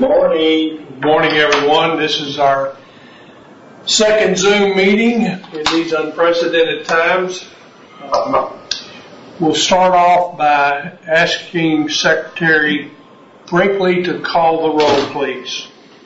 morning. Good morning, everyone. This is our second Zoom meeting in these unprecedented times. We'll start off by asking Secretary Brinkley to call the roll, please.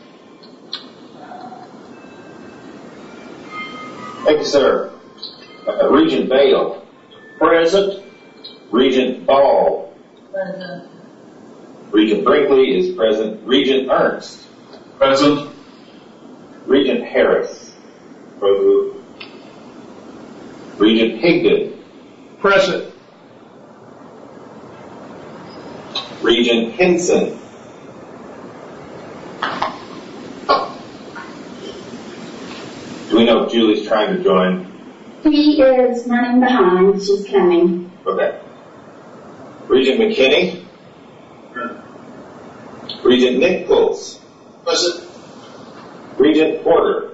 Thank you, sir. Regent Bale. Present. Regent Ball. Present. Regent Brinkley is present. Regent Ernst. Present. Regent Harris. Present. Regent Higdon. Present. Regent Henson. Do we know if Julie's trying to join? She is running behind. She's coming. Okay. Regent McKinney. Regent Nichols. Present. Regent Porter.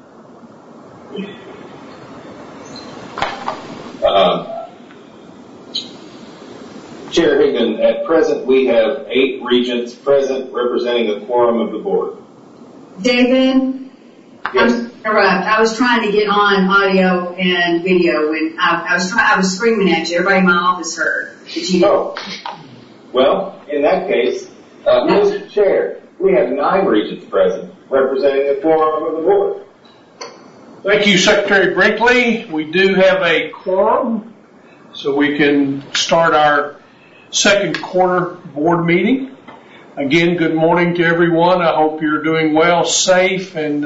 Chair Higdon, at present we have 8 regents present representing a quorum of the board. David, Yes. I was trying to get on audio and video, and I was screaming at you. Everybody in my office heard. Oh. Well, in that case, Mr. Chair, we have 9 regents present representing a quorum of the board. Thank you, Secretary Brinkley. We do have a quorum, so we can start our second quarter board meeting. Again, good morning to everyone. I hope you're doing well, safe, and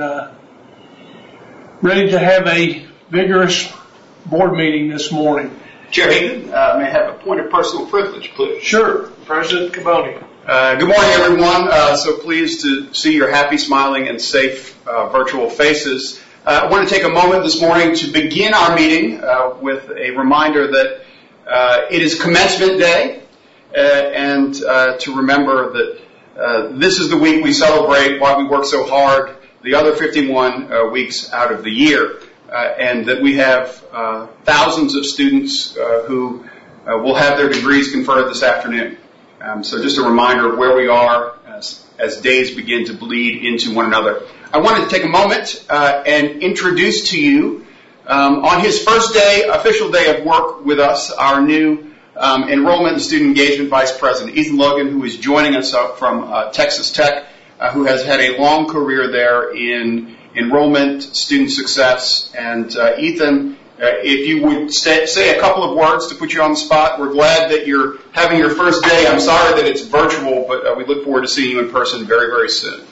ready to have a vigorous board meeting this morning. Chair Higdon, may I have a point of personal privilege, please? Sure. President Caboni. Good morning, everyone. So pleased to see your happy, smiling, and safe virtual faces. I want to take a moment this morning to begin our meeting with a reminder that it is commencement day, and to remember that this is the week we celebrate why we work so hard the other 51 weeks out of the year, and that we have thousands of students who will have their degrees conferred this afternoon. So just a reminder of where we are as days begin to bleed into one another. I wanted to take a moment and introduce to you, on his first day, official day of work with us, our new Enrollment and Student Engagement Vice President, Ethan Logan, who is joining us up from Texas Tech, who has had a long career there in enrollment, student success. And Ethan, if you would say a couple of words to put you on the spot. We're glad that you're having your first day. I'm sorry that it's virtual, but we look forward to seeing you in person very, very soon.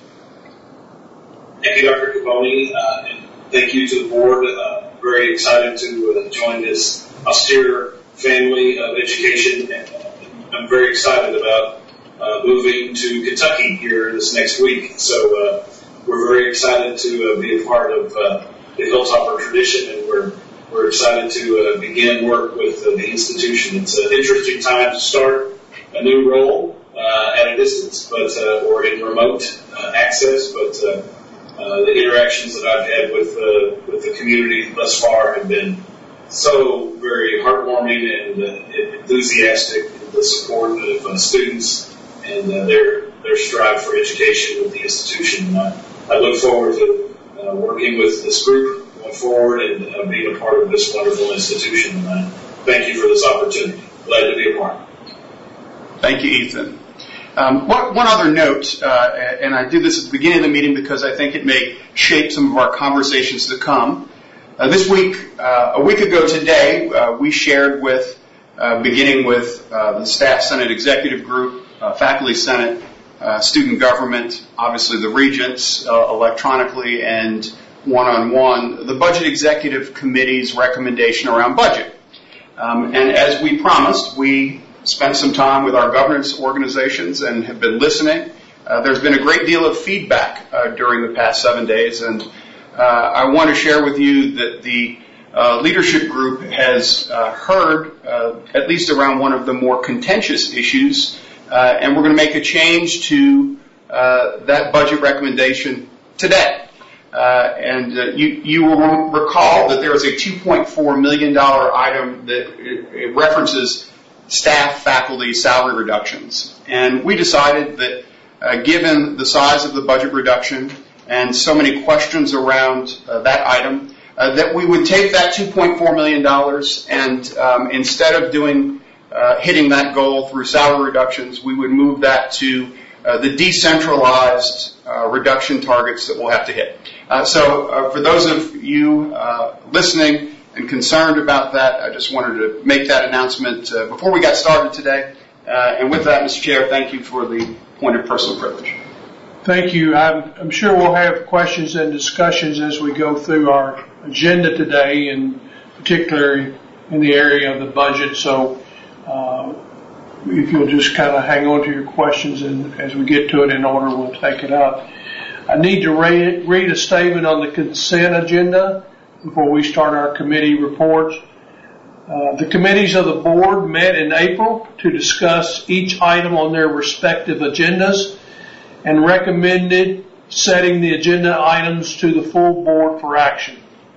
Thank you, Dr. Caboni, and thank you to the board. Very excited to join this austere family of education. And I'm very excited about moving to Kentucky here this next week. So we're very excited to be a part of the Hilltopper tradition, and we're excited to begin work with the institution. It's an interesting time to start a new role at a distance, but or in remote access. But the interactions that I've had with the community thus far have been so very heartwarming and enthusiastic in the support of students and their strive for education with the institution. I look forward to working with this group going forward and being a part of this wonderful institution. And thank you for this opportunity. Glad to be a part. Thank you, Ethan. One other note, and I do this at the beginning of the meeting because I think it may shape some of our conversations to come. This week, a week ago today, we shared with, beginning with the Staff Senate Executive Group, Faculty Senate, Student Government, obviously the Regents, electronically and one-on-one, the Budget Executive Committee's recommendation around budget. And as we promised, we spent some time with our governance organizations and have been listening. There's been a great deal of feedback during the past 7 days, and I want to share with you that the leadership group has heard at least around one of the more contentious issues, and we're going to make a change to that budget recommendation today. You will recall that there is a $2.4 million item that references staff, faculty, salary reductions. And we decided that given the size of the budget reduction and so many questions around that item, that we would take that $2.4 million and instead of hitting that goal through salary reductions, we would move that to the decentralized reduction targets that we'll have to hit. So for those of you listening and concerned about that, I just wanted to make that announcement before we got started today. And with that, Mr. Chair, thank you for the point of personal privilege. Thank you. I'm sure we'll have questions and discussions as we go through our agenda today, and particularly in the area of the budget. So if you'll just kind of hang on to your questions, and as we get to it in order, we'll take it up. I need to read a statement on the consent agenda before we start our committee reports. The committees of the board met in April to discuss each item on their respective agendas and recommended setting the agenda items to the full board for action.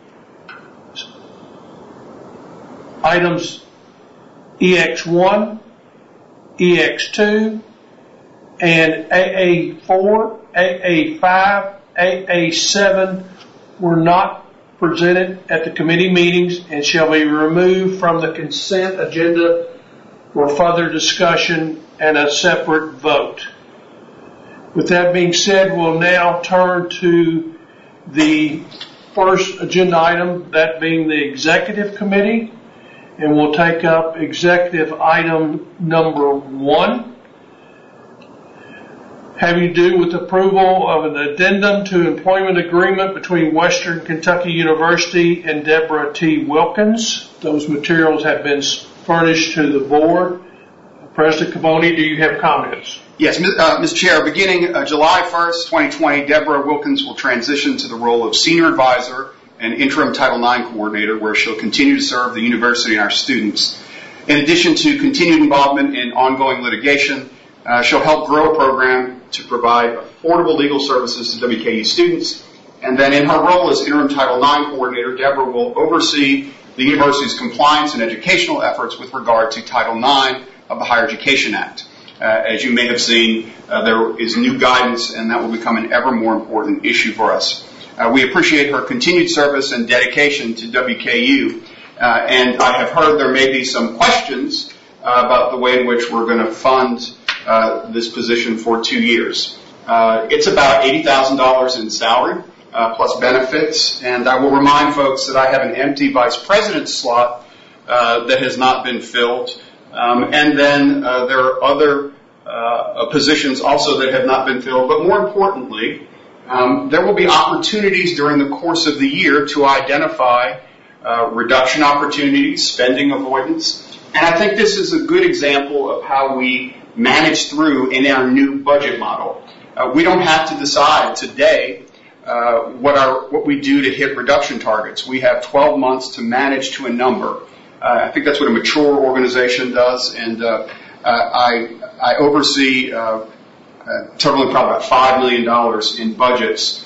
Items EX1, EX2, and AA4, AA5, AA7 were not presented at the committee meetings and shall be removed from the consent agenda for further discussion and a separate vote. With that being said, we'll now turn to the first agenda item, that being the executive committee, and we'll take up executive item number 1. Having to do with approval of an addendum to employment agreement between Western Kentucky University and Deborah T. Wilkins. Those materials have been furnished to the board. President Cavoni, do you have comments? Yes, Mr. Chair, beginning July 1st, 2020, Deborah Wilkins will transition to the role of Senior Advisor and Interim Title IX Coordinator, where she'll continue to serve the university and our students. In addition to continued involvement in ongoing litigation, she'll help grow a program to provide affordable legal services to WKU students. And then in her role as Interim Title IX Coordinator, Deborah will oversee the university's compliance and educational efforts with regard to Title IX of the Higher Education Act. As you may have seen, there is new guidance, and that will become an ever more important issue for us. We appreciate her continued service and dedication to WKU, and I have heard there may be some questions about the way in which we're going to fund this position for 2 years. It's about $80,000 in salary plus benefits, and I will remind folks that I have an empty vice president slot that has not been filled, and then there are other positions also that have not been filled. But more importantly, there will be opportunities during the course of the year to identify reduction opportunities, spending avoidance, and I think this is a good example of how we manage through in our new budget model. We don't have to decide today what we do to hit reduction targets. We have 12 months to manage to a number. I think that's what a mature organization does, and I oversee totaling probably about $5 million in budgets,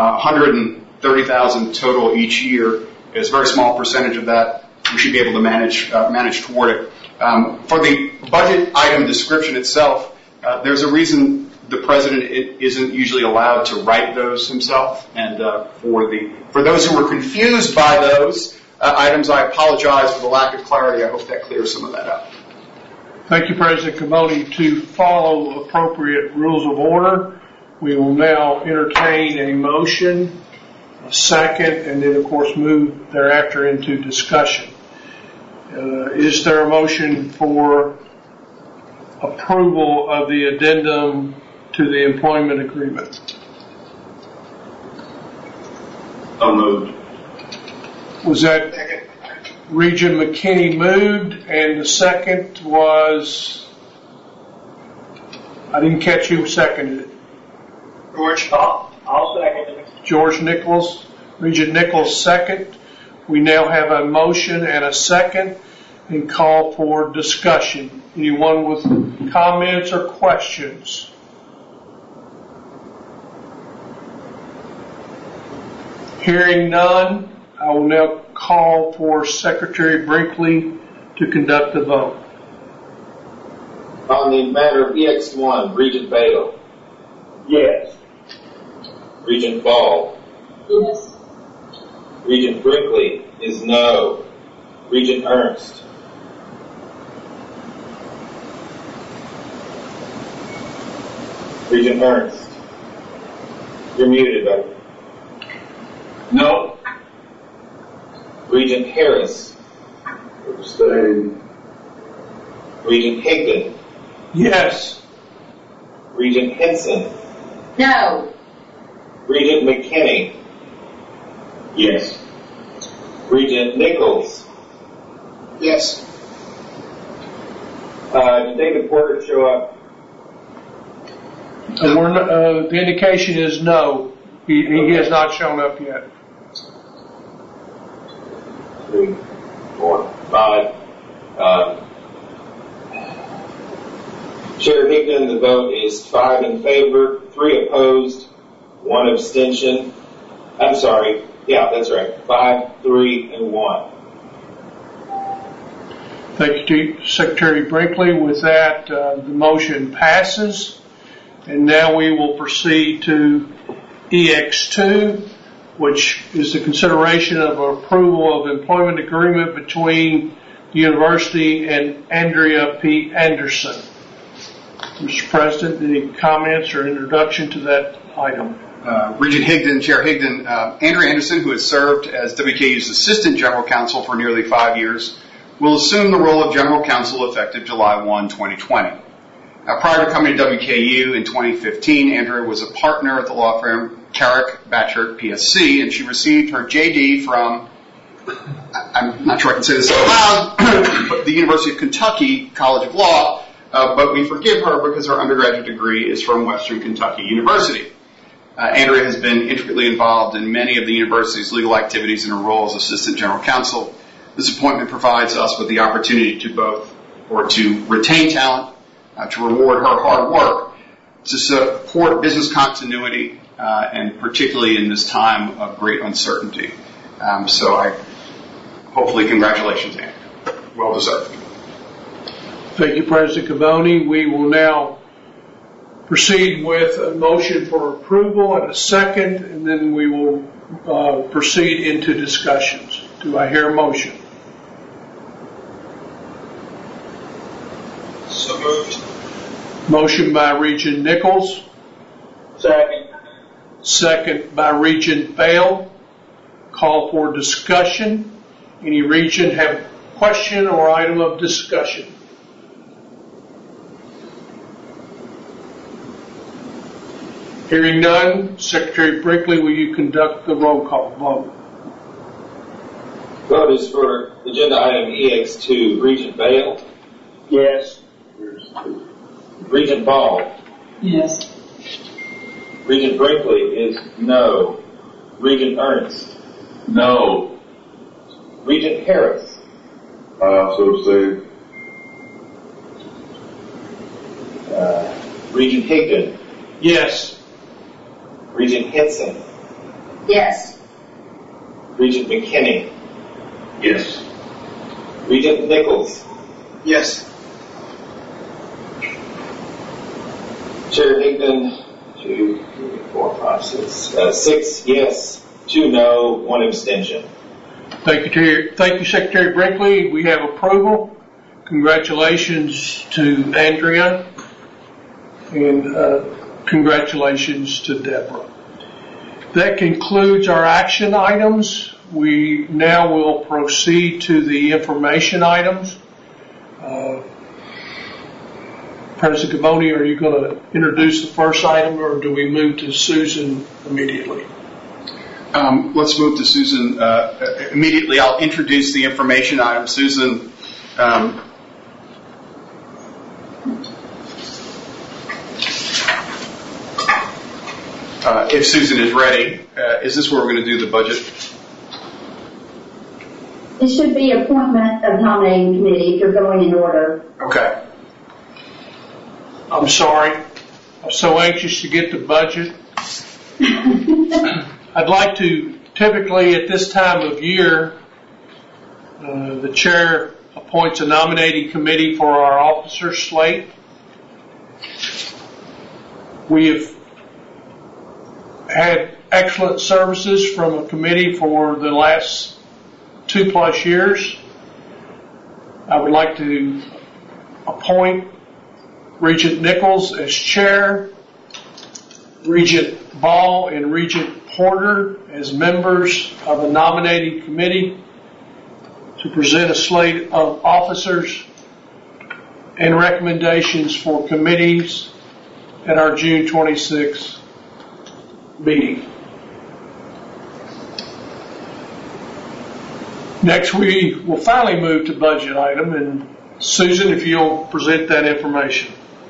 $130,000 total each year. Is a very small percentage of that. We should be able to manage toward it. For the budget item description itself, there's a reason the president isn't usually allowed to write those himself. And for those who were confused by those items, I apologize for the lack of clarity. I hope that clears some of that up. Thank you, President Cavoni. To follow appropriate rules of order, we will now entertain a motion, a second, and then, of course, move thereafter into discussion. Is there a motion for approval of the addendum to the employment agreement? So moved. Was that Regent McKinney moved, and the second was, I didn't catch who seconded it. George, I'll second it. George Nichols, Regent Nichols second. We now have a motion and a second, and call for discussion. Anyone with comments or questions? Hearing none, I will now call for Secretary Brinkley to conduct the vote. On the matter of EX1, Regent Bale. Yes. Regent Ball. Yes. Regent Brinkley is no. Regent Ernst. Regent Ernst. You're muted, buddy. No. Regent Harris. Abstain. Regent Higdon. Yes. Regent Henson. No. Regent McKinney. Yes. Regent Nichols. Yes. Did David Porter show up? The indication is no. He has not shown up yet. 3, 4, 5. Chair Higdon, the vote is 5 in favor, 3 opposed, 1 abstention. I'm sorry. Yeah, that's right. 5, 3, and 1. Thank you, Secretary Brinkley. With that, the motion passes. And now we will proceed to EX2, which is the consideration of approval of employment agreement between the university and Andrea P. Anderson. Mr. President, any comments or introduction to that item? Regent Higdon, Chair Higdon, Andrea Anderson, who has served as WKU's Assistant General Counsel for nearly 5 years, will assume the role of General Counsel effective July 1, 2020. Prior to coming to WKU in 2015, Andrea was a partner at the law firm Carrick Batchert PSC, and she received her JD from, I'm not sure I can say this out loud, but the University of Kentucky College of Law, but we forgive her because her undergraduate degree is from Western Kentucky University. Andrea has been intricately involved in many of the university's legal activities in her role as Assistant General Counsel. This appointment provides us with the opportunity to retain talent, to reward her hard work, to support business continuity, and particularly in this time of great uncertainty. Hopefully, congratulations, Andrea. Well deserved. Thank you, President Cavoni. We will now proceed with a motion for approval and a second, and then we will proceed into discussions. Do I hear a motion? So moved. Motion by Regent Nichols. Second. Second by Regent Bale. Call for discussion. Any regent have a question or item of discussion? Hearing none, Secretary Brinkley, will you conduct the roll call vote? Vote is for agenda item EX2. Regent Bale. Yes. Regent Ball. Yes. Regent Brinkley is no. Regent Ernst. No. Regent Harris. So say. Regent Higdon. Yes. Regent Henson. Yes. Regent McKinney. Yes. Regent Nichols. Yes. Chair Higdon, 2, 3, 4, 5, 6. 6 yes, 2 no, 1 abstention. Thank you, Secretary Brinkley. We have approval. Congratulations to Andrea, and congratulations to Deborah. That concludes our action items. We now will proceed to the information items. President Cavoni, are you going to introduce the first item, or do we move to Susan immediately? Let's move to Susan immediately. I'll introduce the information item. Susan, if Susan is ready, is this where we're going to do the budget? It should be appointment of nominating committee if you're going in order. Okay. I'm sorry. I'm so anxious to get the budget. I'd like to, typically at this time of year, the chair appoints a nominating committee for our officer slate. We have had excellent services from a committee for the last 2+ years. I would like to appoint Regent Nichols as chair, Regent Ball and Regent Porter as members of the nominating committee to present a slate of officers and recommendations for committees at our June 26th meeting. Next, we will finally move to budget item, and Susan, if you'll present that information.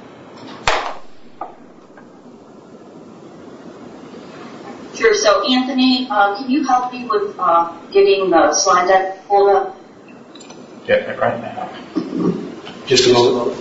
Sure. So, Anthony, can you help me with getting the slide deck pulled up? Yeah, right now. Just a moment.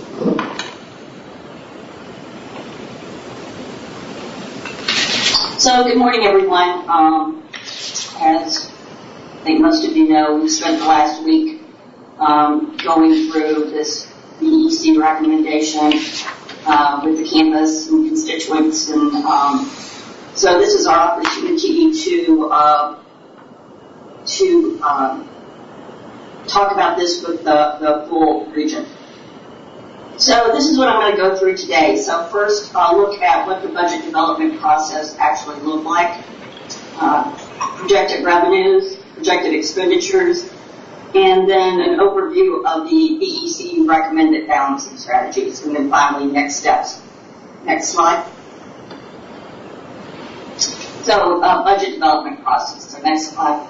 So, good morning, everyone. As I think most of you know, we spent the last week going through this BEC recommendation with the campus and constituents, and so this is our opportunity to talk about this with the full region. So this is what I'm going to go through today. So first, I'll look at what the budget development process actually looked like, projected revenues, projected expenditures, and then an overview of the BEC recommended balancing strategies, and then finally next steps. Next slide. So budget development process. So next slide.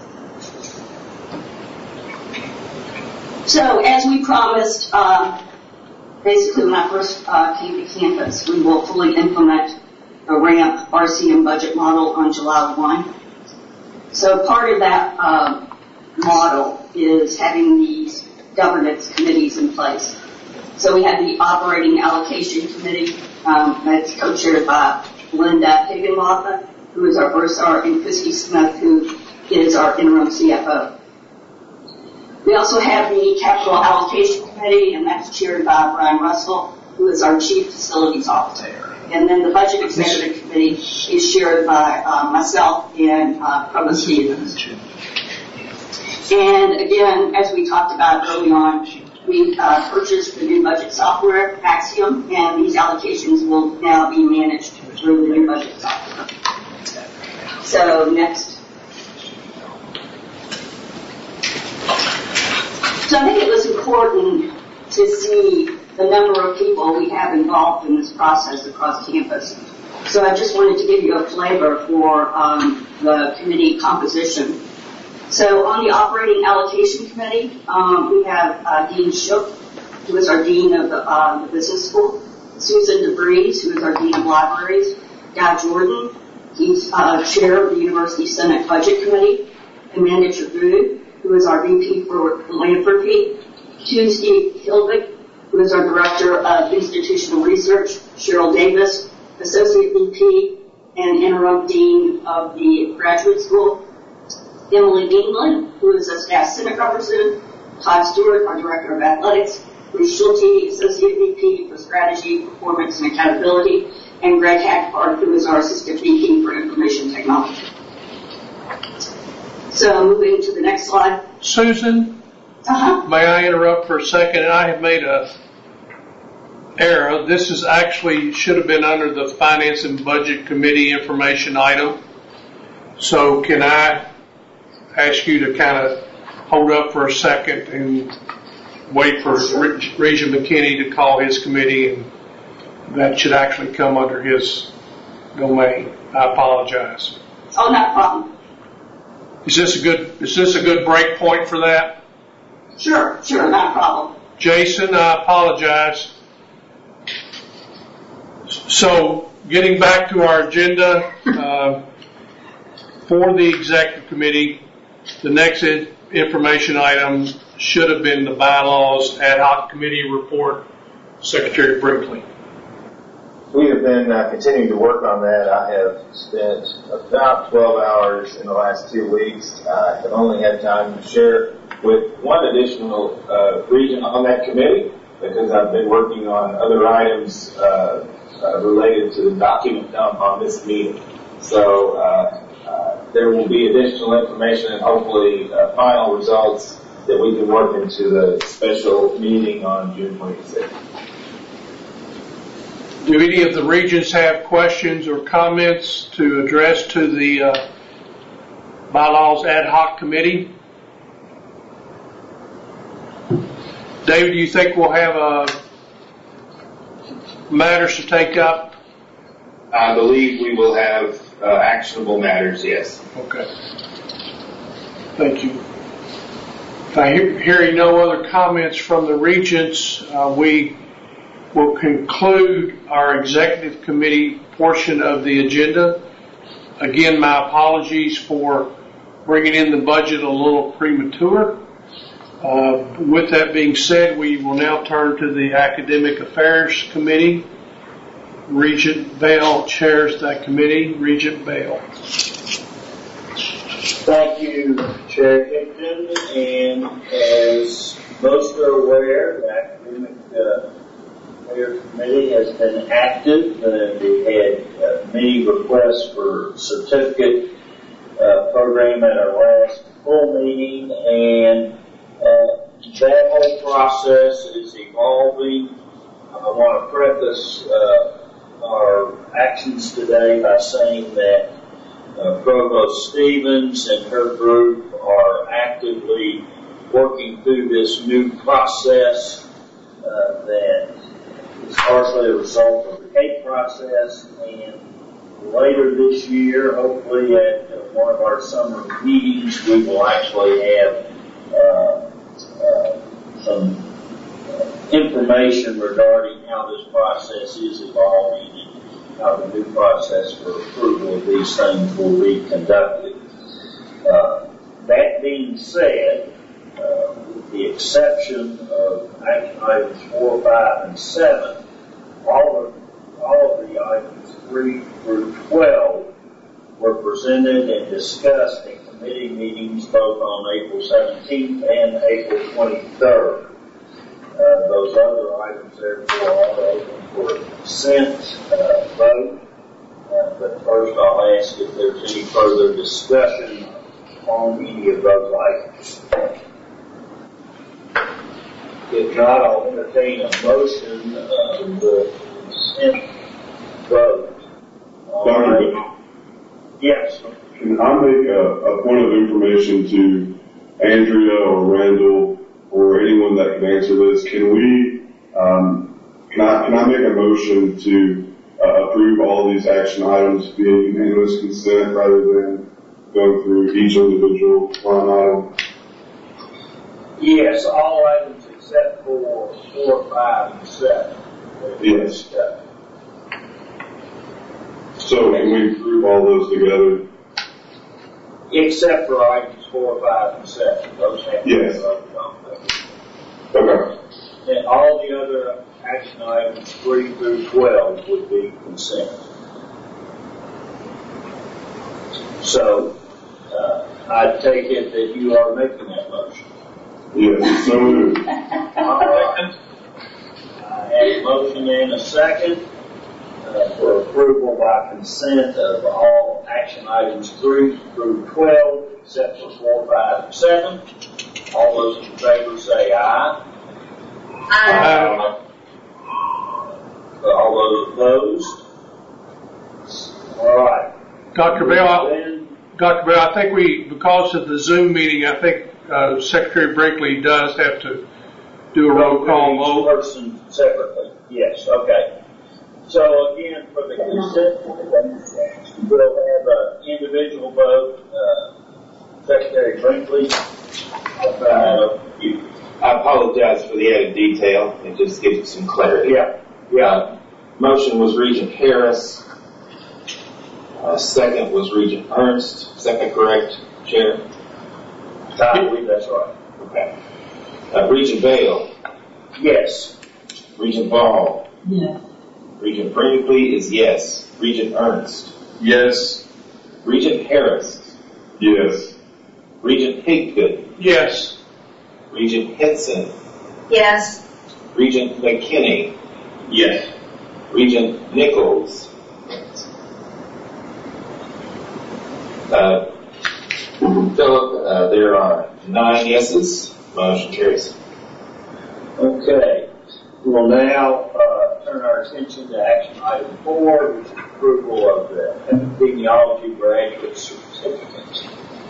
So as we promised, basically when I first came to campus, we will fully implement the RAMP RCM budget model on July 1. So part of that model is having these governance committees in place. So we have the operating allocation committee that's co-chaired by Linda Higginbotham, who is our bursar, and Christy Smith, who is our interim CFO. We also have the capital allocation committee, and that's chaired by Brian Russell, who is our chief facilities officer. And then the budget executive committee is chaired by myself and Provost Stevens. And again, as we talked about early on, we purchased the new budget software, Axiom, and these allocations will now be managed through the new budget software. So next. So I think it was important to see the number of people we have involved in this process across campus. So I just wanted to give you a flavor for the committee composition. So on the operating allocation committee, we have Dean Shook, who is our dean of the business school, Susan DeVries, who is our dean of libraries, Guy Jordan, he's chair of the University Senate Budget Committee, Amanda Trabud, who is our VP for philanthropy, Tuesday Hilvik, who is our director of institutional research, Cheryl Davis, associate VP and interim dean of the graduate school, Emily England, who is a staff Senate representative, Todd Stewart, our director of athletics, Bruce Schulte, associate VP for strategy, performance, and accountability, and Greg Hackford, who is our assistant VP for information technology. So moving to the next slide. Susan, may I interrupt for a second? I have made a error. This is actually should have been under the Finance and Budget Committee information item. So can I ask you to kind of hold up for a second and wait for Regent McKinney to call his committee, and that should actually come under his domain. I apologize. Oh, not a problem. Is this a good break point for that? Sure, not a problem. Jason, I apologize. So, getting back to our agenda, for the executive committee, the next information item should have been the bylaws ad hoc committee report, Secretary Brinkley. We have been continuing to work on that. I have spent about 12 hours in the last 2 weeks. I have only had time to share with one additional region on that committee because I've been working on other items related to the document dump on this meeting. So there will be additional information and hopefully final results that we can work into the special meeting on June 26th. Do any of the regents have questions or comments to address to the bylaws ad hoc committee? David, do you think we'll have matters to take up? I believe we will have actionable matters, yes. Okay. Thank you. Hearing no other comments from the regents, we will conclude our executive committee portion of the agenda. Again, my apologies for bringing in the budget a little premature. With that being said, we will now turn to the Academic Affairs Committee. Regent Vale chairs that committee. Regent Vale. Thank you, Chair Hickton. And as most are aware, the Academic Affairs Committee has been active. We had many requests for certificate program at our last full meeting, and that whole process is evolving. I want to preface our actions today by saying that Provost Stevens and her group are actively working through this new process that is partially a result of the CAPE process, and later this year, hopefully at one of our summer meetings, we will actually have some information regarding how this process is evolving and how the new process for approval of these things will be conducted. That being said, with the exception of action items 4, 5, and 7, all of the items 3 through 12 were presented and discussed in committee meetings both on April 17th and April 23rd. Those other items, therefore, are open for a consent vote. But first, I'll ask if there's any further discussion on any of those items. If not, I'll entertain a motion the consent vote. Dr. Yes. Can I make a point of information to Andrea or Randall or anyone that can answer this? Can we, can I make a motion to approve all these action items via unanimous consent rather than going through each individual line item? Yes, all items except for 4, 5, and 7. Yes. So can we approve all those together? Except for items 4, 5, and 7. Those have to be voted on. Okay. And all the other action items 3 through 12 would be consent. So, I take it that you are making that motion. Yes, so moved. All right. I have a motion and a second for approval by consent of all action items 3 through 12, except for 4, 5, and 7. All those in favor say aye. Aye. All those opposed? All right. Dr. Bell, I think because of the Zoom meeting, I think Secretary Brinkley does have to do a roll call vote. Each person separately. Yes, okay. So again, for the consent, we'll have an individual vote. Secretary Brinkley. I apologize for the added detail. It just gives us some clarity. Yeah. Motion was Regent Harris. Second was Regent Ernst. Second correct, Chair? I believe that's right. Okay. Regent Vale. Yes. Regent Ball. Yes. Regent Brinkley is yes. Regent Ernst. Yes. Regent Harris. Yes. Regent Higgood. Yes. Regent Henson. Yes. Regent McKinney. Yes. Regent Nichols. Philip, there are 9 yeses. Motion carries. Okay. We'll now turn our attention to action item 4, which is approval of the epidemiology graduate certificate.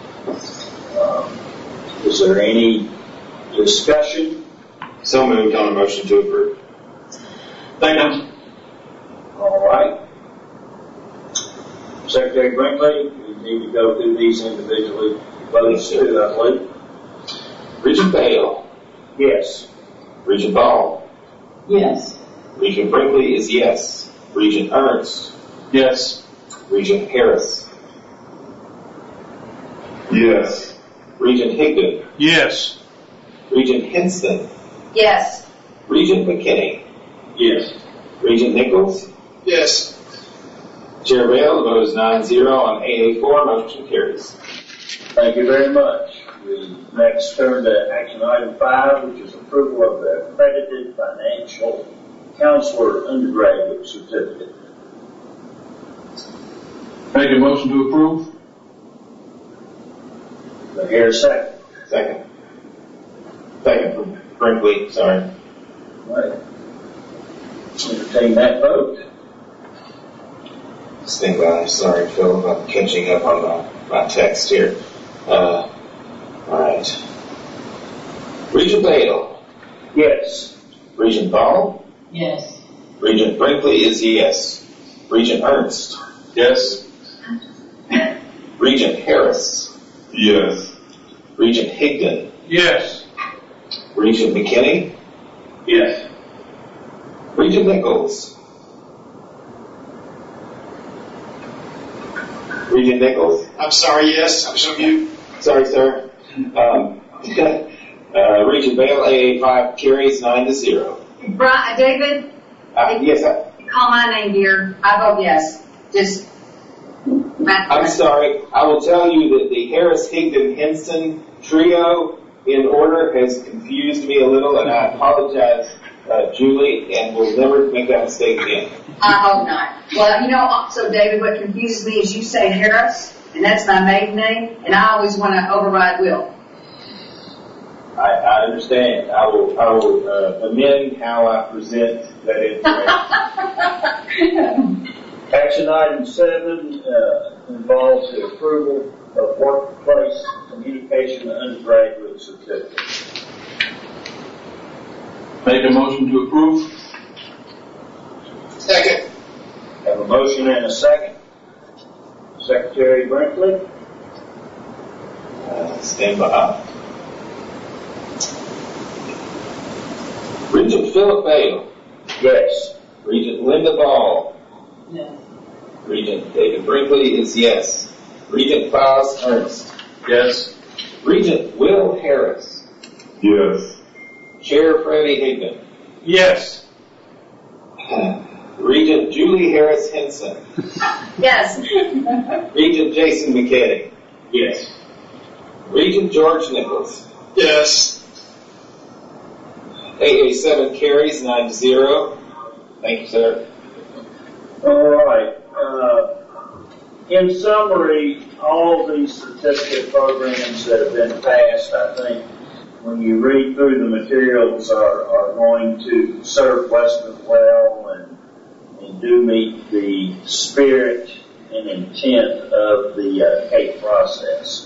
Is there any discussion? So moved on a motion to approve. Second. All right. Secretary Brinkley, we need to go through these individually. Votes too, I believe. Regent Bale. Yes. Regent Ball. Yes. Regent Brinkley is yes. Regent Ernst. Yes. Regent Harris. Yes. Regent Higdon. Yes. Regent Hinston. Yes. Regent McKinney. Yes. Regent Nichols. Yes. Chair Bale, the vote is 9-0 on AA4. Motion carries. Thank you very much. We next turn to action item 5, which is approval of the accredited financial counselor undergraduate certificate. Make a motion to approve. Do I hear a second? Second from Brinkley, sorry. All right. Entertain that vote. Stand by. Sorry, Phil, I'm catching up on my text here. All right. Regent Bale. Yes. Regent Ball. Yes. Regent Brinkley is yes. Regent Ernst. Yes. Regent Harris. Yes. Regent Higdon. Yes. Regent McKinney. Yes. Regent Nichols. Regent Nichols. I'm sorry, yes. I was on mute. Sorry, sir. Regent Bale, AA5 carries 9-0. David, Yes, call my name, dear. I vote yes. Just. I'm sorry. I will tell you that the Harris-Higdon-Henson trio in order has confused me a little, and I apologize, Julie, and will never make that mistake again. I hope not. Well, so David, what confuses me is you say Harris, and that's my maiden name, and I always want to override Will. I understand. I will amend how I present that information. Action item 7 involves the approval of workplace communication undergraduate certificate. Make a motion to approve. Second. Have a motion and a second. Secretary Brinkley? Stand by. Regent Philip Bale. Yes. Regent Linda Ball. Yes. Regent David Brinkley is yes. Regent Files Ernst. Yes. Regent Will Harris. Yes. Chair Freddie Higdon. Yes. Regent Julie Harris Henson. Yes. Regent Jason McKinney. Yes. Regent George Nichols. Yes. AA7 carries 9-0. Thank you, sir. All right. In summary, all these certificate programs that have been passed, I think, when you read through the materials, are going to serve Western well and do meet the spirit and intent of the CAPE process.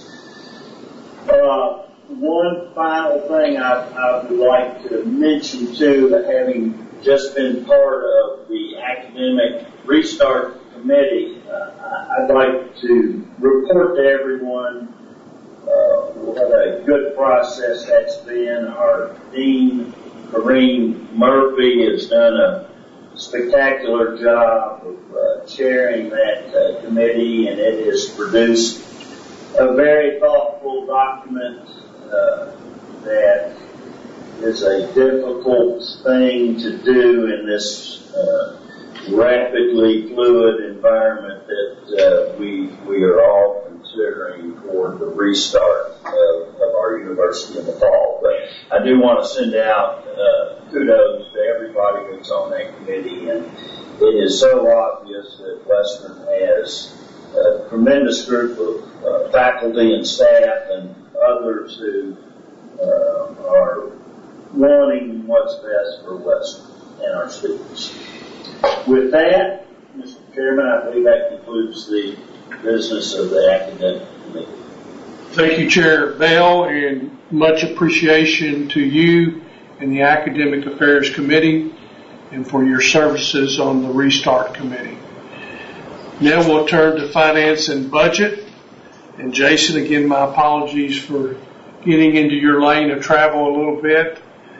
One final thing I would like to mention too, having just been part of the academic restart committee, I'd like to report to everyone what a good process that's been. Our Dean, Kareem Murphy, has done a spectacular job of chairing that committee, and it has produced a very thoughtful document that is a difficult thing to do in this rapidly fluid environment that we are all considering for the restart of our university in the fall. But I do want to send out kudos to everybody who's on that committee, and it is so obvious that Western has tremendous group of faculty and staff and others who are wanting what's best for Western and our students. With that, Mr. Chairman, I believe that concludes the business of the academic committee. Thank you, Chair Bell, and much appreciation to you and the Academic Affairs Committee and for your services on the Restart Committee. Now we'll turn to Finance and Budget. And Jason, again, my apologies for getting into your lane of travel a little bit.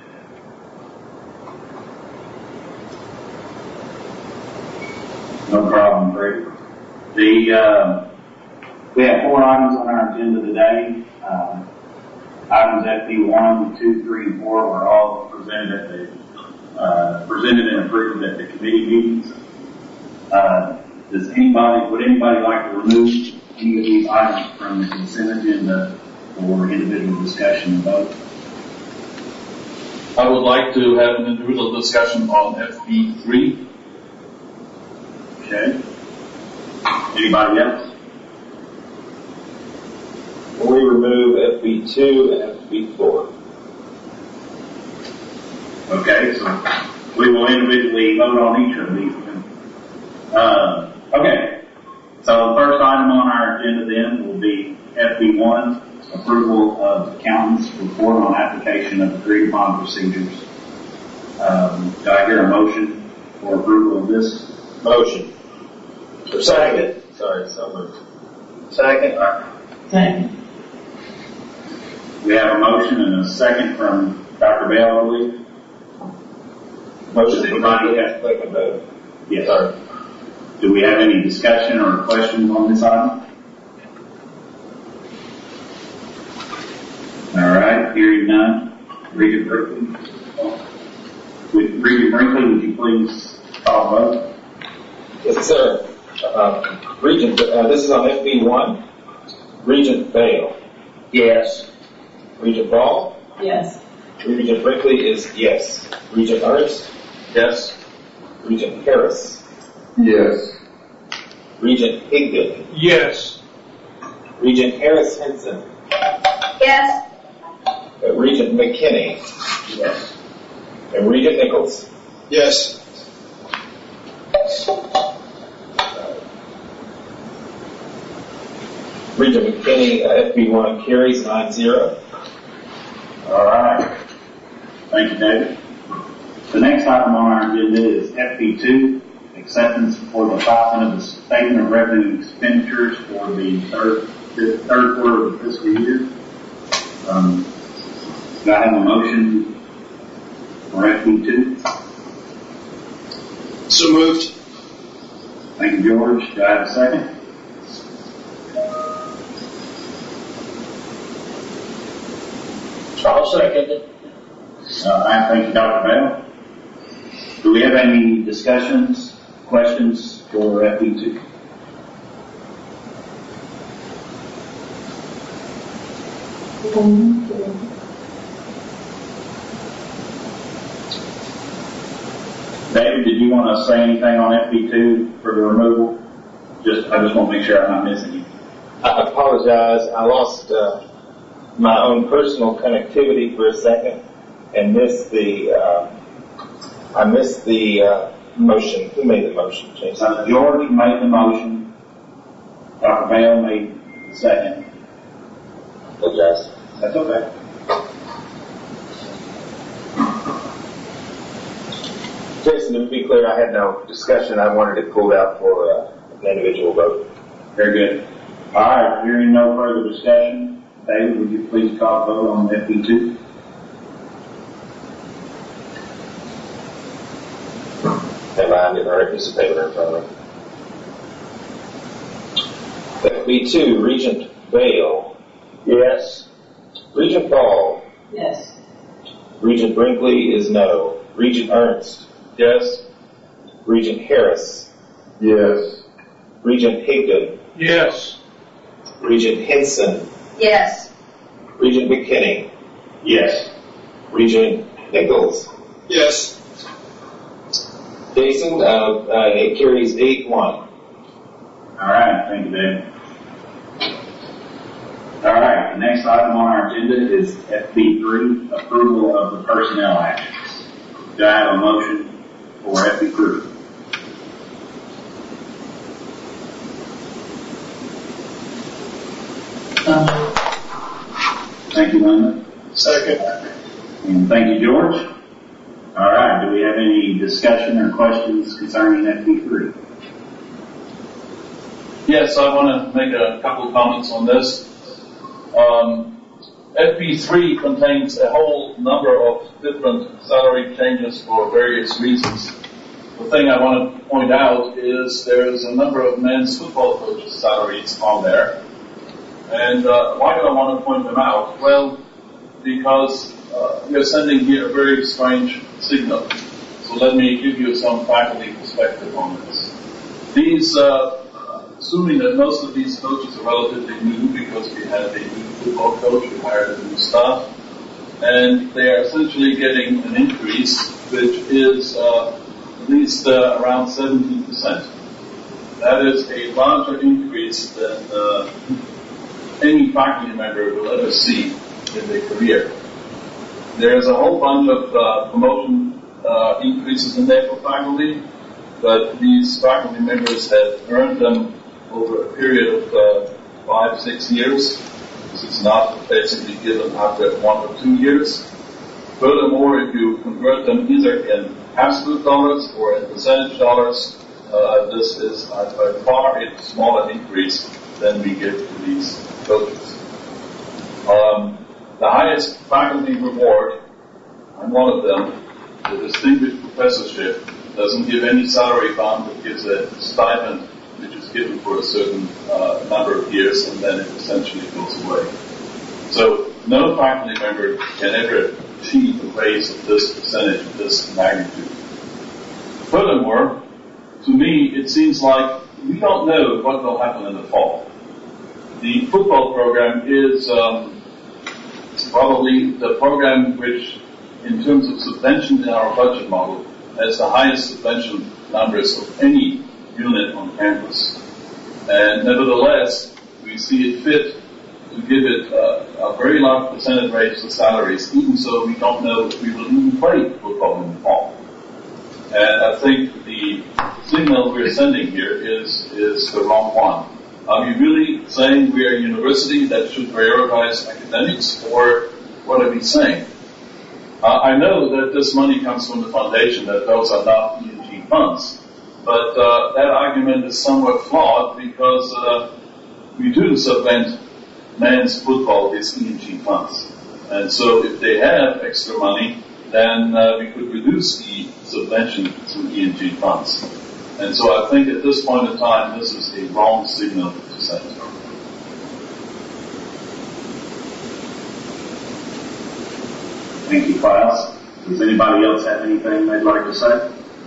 No problem, Greg. We have 4 items on our agenda today. Items FB1, 2, 3, and 4 were all presented and approved at the committee meetings. Would anybody like to remove any of these items from the consent agenda for individual discussion and vote? I would like to have an individual discussion on FB3. Okay. Anybody else? We remove FB2 and FB4. Okay, so we will individually vote on each of these. Okay, so the first item on our agenda then will be FB1, approval of accountant's report on application of agreed upon procedures. Do I hear a motion for approval of this? Motion. Second. Sorry, so moved. Second. Second. We have a motion and a second from Dr. Bell, I believe. Motion for Monty has second vote. Yes. Sorry. Do we have any discussion or questions on this item? All right, hearing none. Regent Brinkley, would you please call vote? Yes, sir. Regent, this is on FB1. Regent Bale. Yes. Regent Ball. Yes. Regent Brinkley is yes. Regent Ernst. Yes. Regent Harris. Yes. Regent Higdon. Yes. Regent Harris Henson. Yes. Regent McKinney. Yes. And Regent Nichols. Yes. Regent McKinney, FB1 carries 9-0. All right. Thank you, David. The next item on our agenda is FB2, acceptance for the filing of the statement of revenue expenditures for the third quarter of the fiscal year. Do I have a motion for FB2? So moved. Thank you, George. Do I have a second? I'll second it. All right. Thank you, Dr. Bell. Do we have any discussions, questions for FB2? David, did you want to say anything on FB2 for the removal? I just want to make sure I'm not missing you. I apologize. I lost my own personal connectivity for a second and missed the motion. Who made the motion, Jason? George made the motion. Dr. Bell made the second. Apologize. That's okay. Jason, to be clear, I had no discussion. I wanted it pulled out for an individual vote. Very good. All right. Hearing no further discussion, David, would you please call the vote on FB2? Have I didn't write a piece of paper in front of me? FB2, Regent Bale. Yes. Regent Ball. Yes. Regent Brinkley is no. Regent Ernst. Yes. Regent Harris. Yes. Regent Higdon. Yes. Regent Henson. Yes. Regent McKinney. Yes. Regent Nichols. Yes. Jason, it carries 8-1. All right. Thank you, David. the next item on our agenda is FB3, approval of the personnel actions. Do I have a motion for FB3? Thank you, Linda. Second. And thank you, George. All right, do we have any discussion or questions concerning FB3? Yes, I want to make a couple of comments on this. FB3 contains a whole number of different salary changes for various reasons. The thing I want to point out is there is a number of men's football coaches' salaries on there. And why do I want to point them out? Well, because we're sending here a very strange signal. So let me give you some faculty perspective on this. These, assuming that most of these coaches are relatively new because we had a new football coach, we hired a new staff, and they are essentially getting an increase which is at least around 17%. That is a larger increase than any faculty member will ever see in their career. There's a whole bunch of promotion increases in there for faculty, but these faculty members have earned them over a period of 5-6 years. This is not basically given after 1 or 2 years. Furthermore, if you convert them either in absolute dollars or in percentage dollars, this is by far a smaller increase than we give to these coaches. The highest faculty reward, I'm one of them, the distinguished professorship, doesn't give any salary bump. It gives a stipend which is given for a certain number of years, and then it essentially goes away. So no faculty member can ever achieve a raise of this percentage, of this magnitude. Furthermore, to me, it seems like we don't know what will happen in the fall. The football program is probably the program which, in terms of subvention in our budget model, has the highest subvention numbers of any unit on campus. And nevertheless, we see it fit to give it a very large percentage raise of salaries, even so we don't know if we will even play football in the fall. And I think the signal we're sending here is the wrong one. Are we really saying we are a university that should prioritize academics, or what are we saying? I know that this money comes from the foundation, that those are not E&G funds, but that argument is somewhat flawed because we do subvent men's football with E&G funds. And so if they have extra money, then we could reduce the subvention to E&G funds. And so I think at this point in time, this is a wrong signal to send. Thank you, Klaus. Does anybody else have anything they'd like to say?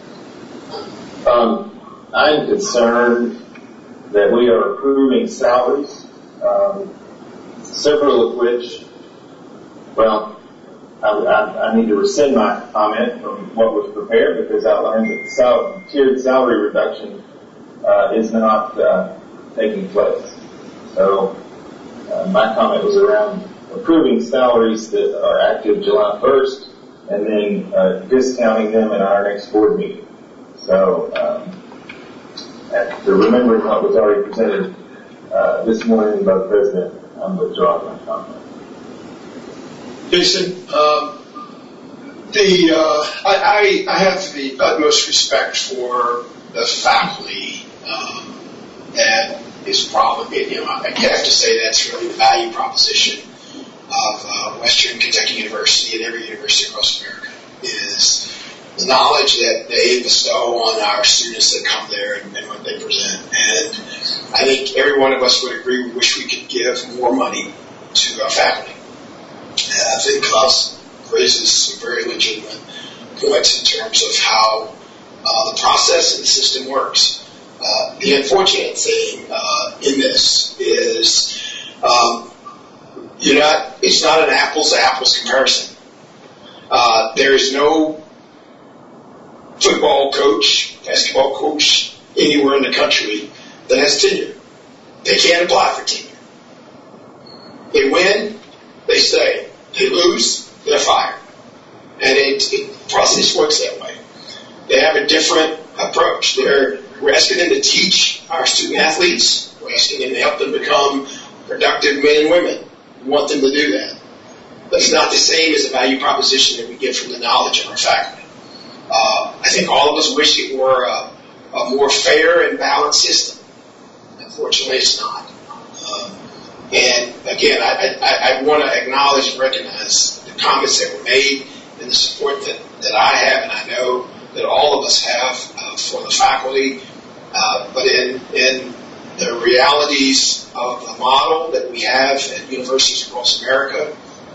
I'm concerned that we are approving salaries, several of which, well, I need to rescind my comment from what was prepared because I learned that the tiered salary reduction is not taking place. So my comment was around approving salaries that are active July 1st and then discounting them in our next board meeting. So after remembering what was already presented this morning by the President, I'm withdrawing my comment. Jason, I have the utmost respect for the faculty that is probably, I have to say that's really the value proposition of Western Kentucky University and every university across America is the knowledge that they bestow on our students that come there and what they present. And I think every one of us would agree we wish we could give more money to our faculty. And I think Klaus raises some very legitimate points in terms of how the process and the system works. The unfortunate thing in this is it's not an apples-to-apples comparison. There is no football coach, basketball coach anywhere in the country that has tenure. They can't apply for tenure. They win, they stay. They lose, they're fired. And the process works that way. They have a different approach. We're asking them to teach our student athletes. We're asking them to help them become productive men and women. We want them to do that. But it's not the same as the value proposition that we get from the knowledge of our faculty. I think all of us wish it were a more fair and balanced system. Unfortunately, it's not. And again, I want to acknowledge and recognize the comments that were made and the support that I have, and I know that all of us have for the faculty. But in the realities of the model that we have at universities across America,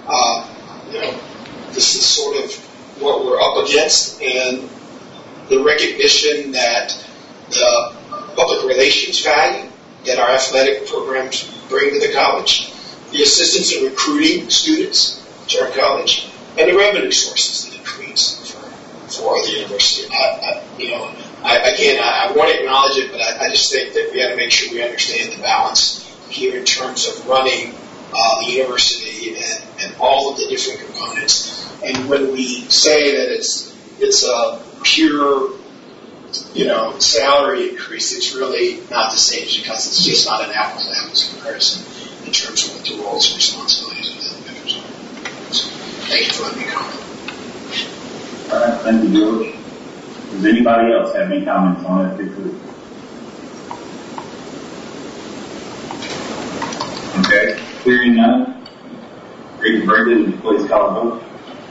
this is sort of what we're up against, and the recognition that the public relations value that our athletic programs bring to the college, the assistance in recruiting students to our college, and the revenue sources that it creates for the university. I want to acknowledge it, but I just think that we have to make sure we understand the balance here in terms of running the university and all of the different components. And when we say that it's a pure, salary increase, it's really not the same because it's just not an apples to apples comparison in terms of what the roles and responsibilities of the individuals are. So, thank you for letting me comment. All right, thank you, George. Does anybody else have any comments on it? Okay, hearing none. Regent Brinkley, would you please call the vote?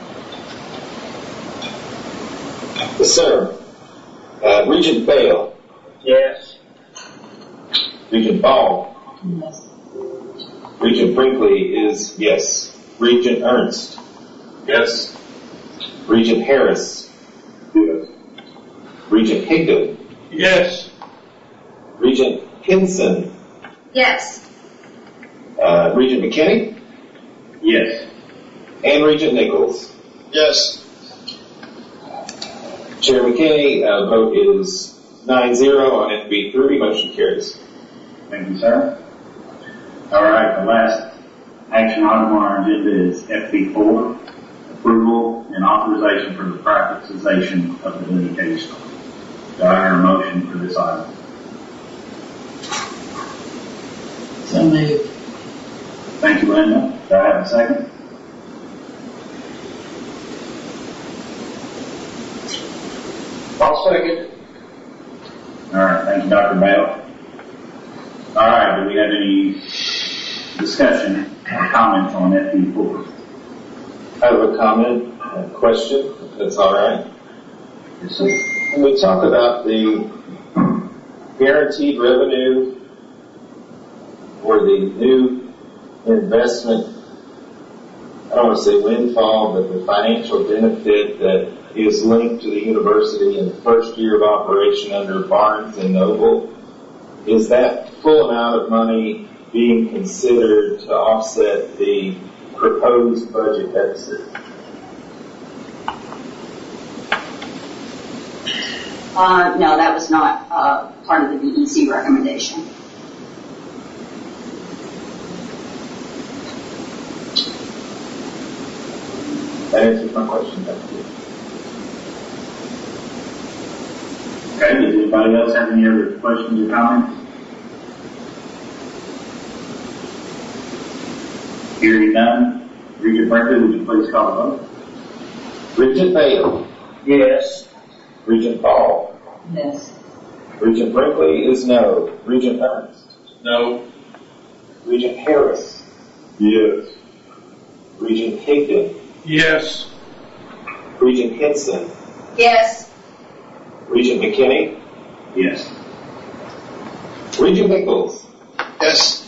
Yes, sir. Regent Bale. Yes. Regent Ball. Yes. Regent Brinkley is yes. Regent Ernst. Yes. Regent Harris. Yes. Regent Higdon. Yes. Regent Hinson. Yes. Regent McKinney. Yes. And Regent Nichols. Yes. Chair McKinney, vote is 9-0 on FB3. Motion carries. Thank you, sir. All right, the last action item on our agenda is FB4, approval and authorization for the privatization of the Lindy Store. Do I hear a motion for this item? So moved. Thank you, Linda. Do I have a second? I'll second. All right, thank you, Dr. Bale. All right, do we have any discussion or comments on FB4? I have a comment, a question, if that's all right. Yes, sir. When we talk about the guaranteed revenue or the new investment, I don't want to say windfall, but the financial benefit that is linked to the university in the first year of operation under Barnes & Noble, is that full amount of money being considered to offset the proposed budget deficit? No, that was not part of the BEC recommendation. That answers my question. Thank you. Okay, does anybody else have any other questions or comments? Hearing none, Regent Brinkley, would you please call the vote? Regent Bale. Yes. Regent Ball. Yes. Regent Brinkley is no. Regent Ernst. No. Regent Harris. Yes. Regent Higdon. Yes. Regent Hinson. Yes. Regent McKinney. Yes. Regent Nichols. Yes.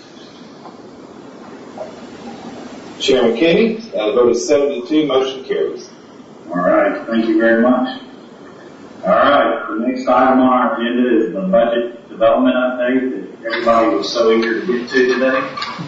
Chair McKinney, vote is 7-2, motion carries. All right, thank you very much. All right, the next item on our agenda is the budget development update that everybody was so eager to get to today.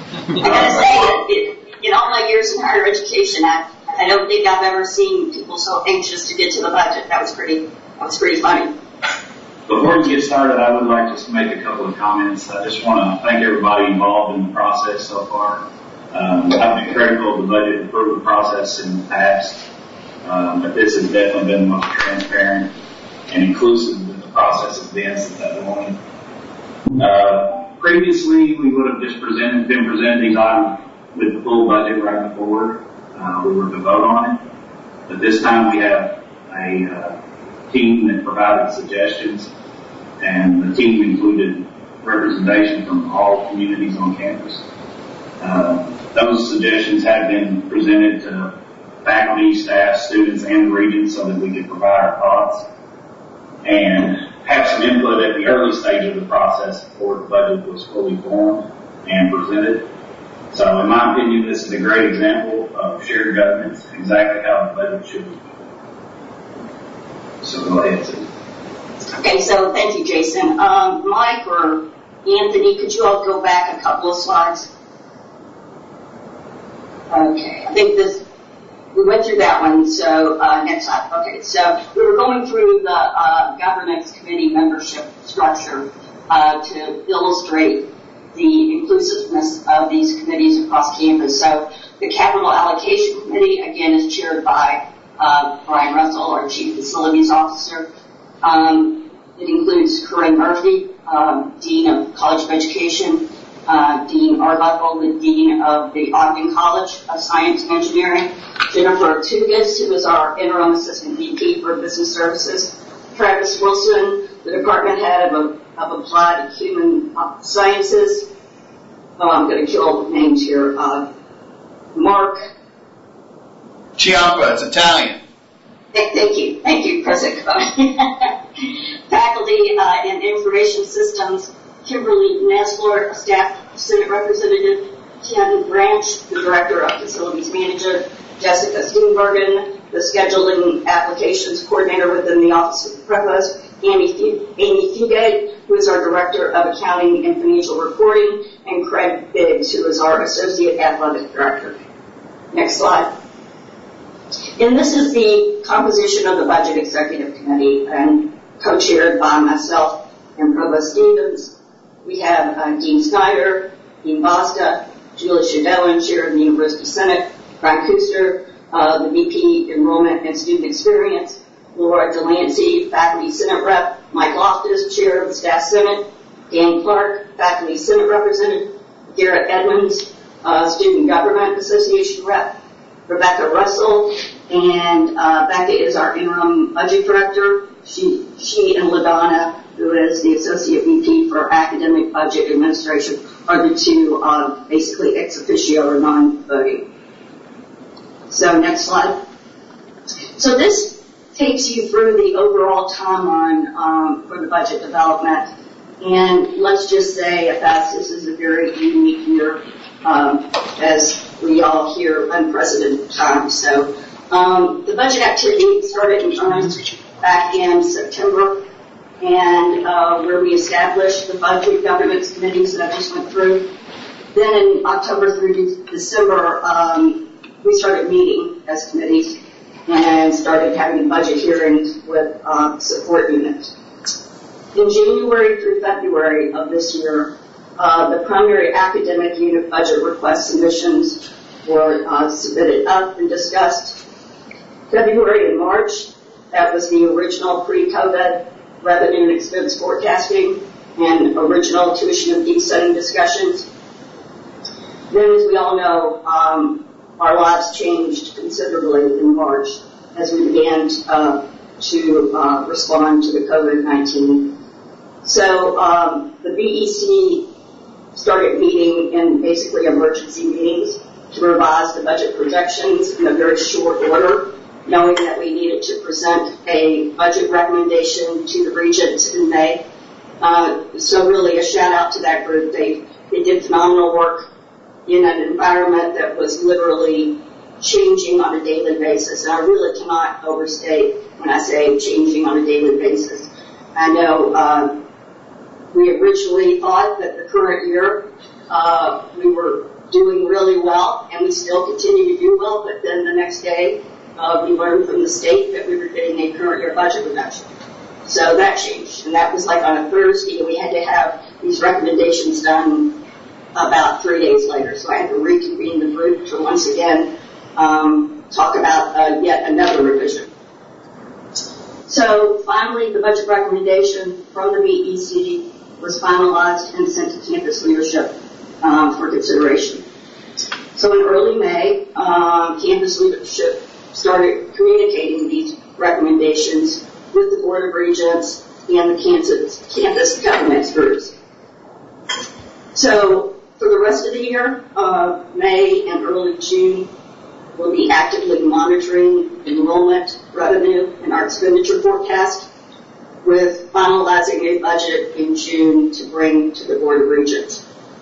In all my years in higher education, I don't think I've ever seen people so anxious to get to the budget. That was pretty funny. Before we get started, I would like just to make a couple of comments. I just want to thank everybody involved in the process so far. I've been critical of the budget approval process in the past, but this has definitely been the most transparent and inclusive that the process has been since I've joined. Previously, we would have just been presented these items with the full budget right forward. We were to vote on it, but this time we have a team that provided suggestions, and the team included representation from all communities on campus. Those suggestions have been presented to faculty, staff, students, and the regents so that we could provide our thoughts and have some input at the early stage of the process before the budget was fully formed and presented. So in my opinion, this is a great example of shared governance, exactly how the budget should be. So go ahead, Sue. Okay, so thank you, Jason. Mike or Anthony, could you all go back a couple of slides? Okay, I think we went through that one, so next slide. Okay, so we were going through the governance committee membership structure to illustrate the inclusiveness of these committees across campus. So the capital allocation committee, again, is chaired by Brian Russell, our chief facilities officer. It includes Corinne Murphy, dean of College of Education, Dean Arbuckle, the dean of the Ogden College of Science and Engineering, Jennifer Tugas, who is our interim assistant VP for business services, Travis Wilson, the department head of applied human sciences. Oh, I'm going to kill the names here. Mark Ciampa, it's Italian. Thank you, President. Faculty in Information Systems, Kimberly Nesler, Staff Senate Representative, Ken Branch, the Director of Facilities Manager, Jessica Steenbergen, the Scheduling Applications Coordinator within the Office of the Provost, Amy Fugate, who is our Director of Accounting and Financial Reporting, and Craig Biggs, who is our Associate Athletic Director. Next slide. And this is the composition of the Budget Executive Committee, and co-chaired by myself and Provost Stevens. We have Dean Snyder, Dean Bosca, Julie Shadellen, Chair of the University Senate, Brian Kuster, the VP Enrollment and Student Experience, Laura Delancey, Faculty Senate Rep, Mike Loftus, Chair of the Staff Senate, Dan Clark, Faculty Senate Representative, Garrett Edmonds, Student Government Association Rep, Rebecca Russell, and Becca is our interim budget director. She and LaDonna, who is the associate VP for academic budget administration, are the two basically ex officio or non-voting. So next slide. So this takes you through the overall timeline for the budget development. And let's just say at best this is a very unique year, as we all hear unprecedented times. So the budget activity started in earnest back in September, and where we established the budget governance committees that I just went through. Then in October through December, we started meeting as committees and started having budget hearings with support units. In January through February of this year, the primary academic unit budget request submissions were submitted up and discussed. February and March, that was the original pre-COVID revenue and expense forecasting and original tuition and fee setting discussions. Then, as we all know, our lives changed considerably in March as we began to respond to the COVID-19. So the BEC started meeting in basically emergency meetings to revise the budget projections in a very short order, knowing that we needed to present a budget recommendation to the regents in May. So really a shout out to that group. They did phenomenal work in an environment that was literally changing on a daily basis. And I really cannot overstate when I say changing on a daily basis. I know we originally thought that the current year we were doing really well, and we still continue to do well, but then the next day we learned from the state that we were getting a current year budget reduction. So that changed, and that was like on a Thursday, and we had to have these recommendations done about 3 days later. budget, so I had to reconvene the group to once again talk about yet another revision. So finally, the budget recommendation from the BEC was finalized and sent to campus leadership for consideration. So in early May, campus leadership started communicating these recommendations with the Board of Regents and the campus governance groups. So for the rest of the year, May and early June, we'll be actively monitoring enrollment, revenue, and our expenditure forecast, with finalizing a budget in June to bring to the Board of Regents.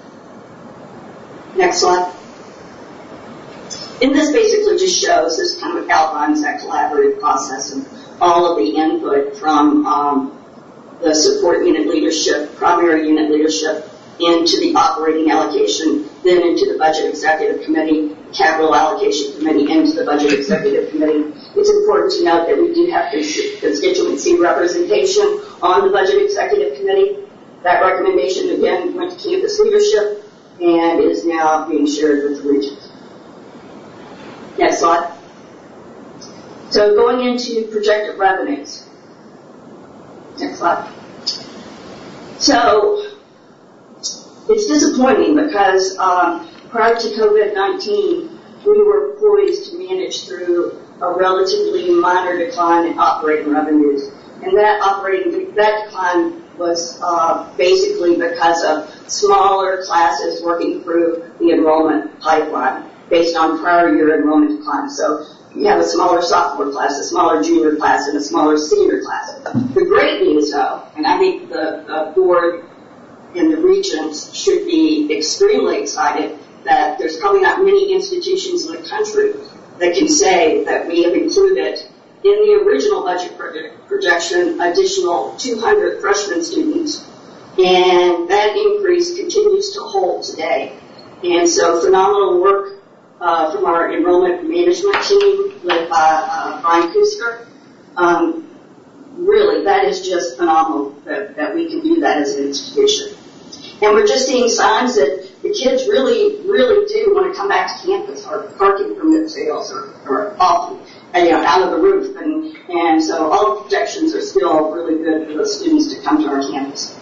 Next slide. And this basically just shows, this kind of outlines that collaborative process and all of the input from the support unit leadership, primary unit leadership, into the operating allocation, then into the budget executive committee, capital allocation committee, into the budget executive committee. It's important to note that we do have constituency representation on the budget executive committee. That recommendation again went to campus leadership and is now being shared with the regents. Next slide. So going into projected revenues. Next slide. So it's disappointing because prior to COVID-19, we were poised to manage through a relatively minor decline in operating revenues. And that decline was basically because of smaller classes working through the enrollment pipeline based on prior year enrollment decline. So you have a smaller sophomore class, a smaller junior class, and a smaller senior class. The great news, though, and I think the board and the regents should be extremely excited that there's probably not many institutions in the country that can say that we have included in the original budget projection additional 200 freshman students, and that increase continues to hold today. And so phenomenal work from our enrollment management team led by Brian Kusker. Really, that is just phenomenal that we can do that as an institution. And we're just seeing signs that the kids really, really do want to come back to campus. Our parking permit sales are often out of the roof. And so all the projections are still really good for the students to come to our campus.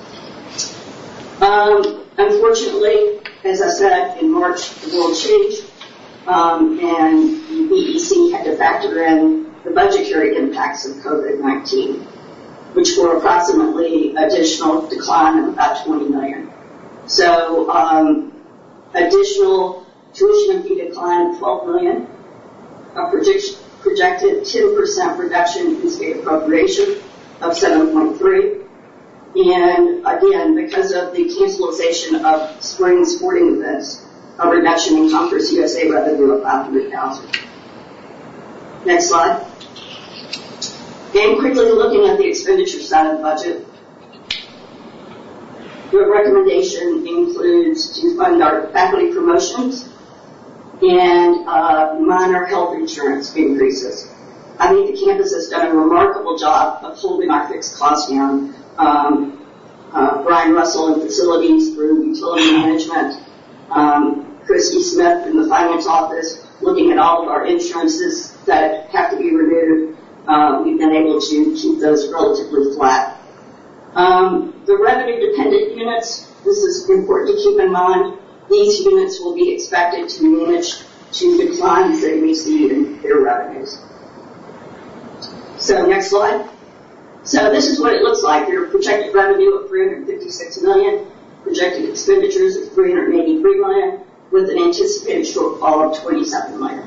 Unfortunately, as I said, in March, the world changed. And the BEC had to factor in the budgetary impacts of COVID-19, which were approximately additional decline of about $20 million. So additional tuition and fee decline of $12 million, a projected 10% reduction in state appropriation of 7.3, and again, because of the cancellation of spring sporting events, a reduction in Conference USA revenue of $500,000. Next slide. And quickly looking at the expenditure side of the budget, the recommendation includes to fund our faculty promotions and minor health insurance increases. I think the campus has done a remarkable job of holding our fixed costs down. Brian Russell in facilities through utility management, Christy Smith in the finance office looking at all of our insurances that have to be renewed. We've been able to keep those relatively flat. The revenue-dependent units, this is important to keep in mind. These units will be expected to manage to declines that we see in their revenues. So next slide. So this is what it looks like. Their projected revenue of $356 million, projected expenditures of $383 million, with an anticipated shortfall of $27 million.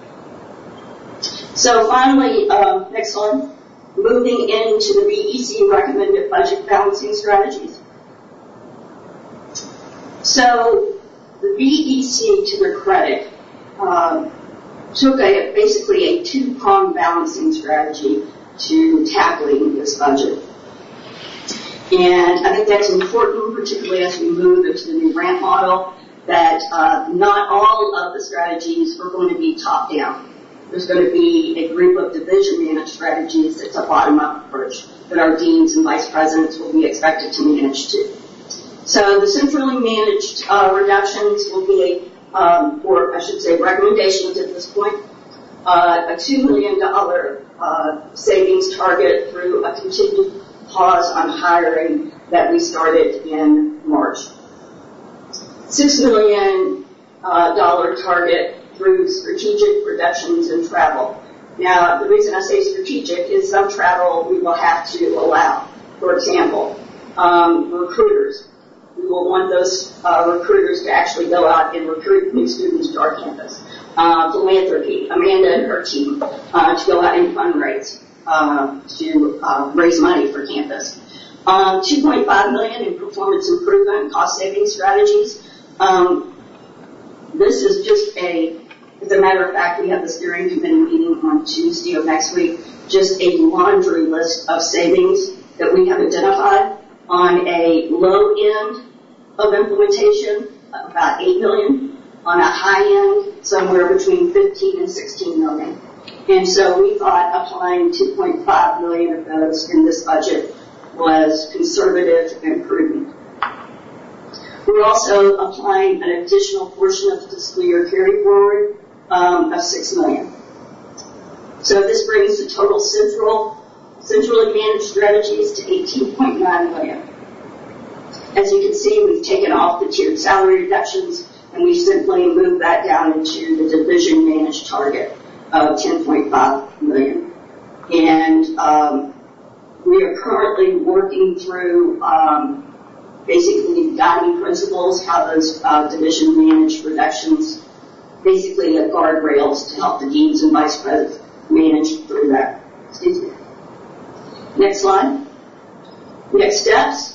So finally, next slide, moving into the BEC recommended budget balancing strategies. So the BEC, to their credit, took basically a two-pronged balancing strategy to tackling this budget. And I think that's important, particularly as we move into the new grant model, that not all of the strategies are going to be top-down. There's going to be a group of division-managed strategies that's a bottom-up approach that our deans and vice presidents will be expected to manage too. So the centrally managed reductions will be, or I should say recommendations at this point, a $2 million savings target through a continued pause on hiring that we started in March. $6 million target through strategic reductions in travel. Now, the reason I say strategic is some travel we will have to allow. For example, recruiters. We will want those recruiters to actually go out and recruit new students to our campus. Philanthropy, Amanda and her team, to go out and fundraise, to raise money for campus. $2.5 million in performance improvement and cost saving strategies. This is just as a matter of fact, we have the steering committee meeting on Tuesday of next week, just a laundry list of savings that we have identified on a low end of implementation, about $8 million, on a high end, somewhere between $15 and $16 million. And so we thought applying $2.5 million of those in this budget was conservative and prudent. We're also applying an additional portion of the fiscal year carry forward of $6 million. So this brings the total centrally managed strategies to $18.9 million. As you can see, we've taken off the tiered salary reductions, and we've simply moved that down into the division managed target of $10.5 million. And we are currently working through basically guiding principles, how those division managed reductions, basically guardrails to help the deans and vice presidents manage through that. Excuse me. Next slide. Next steps.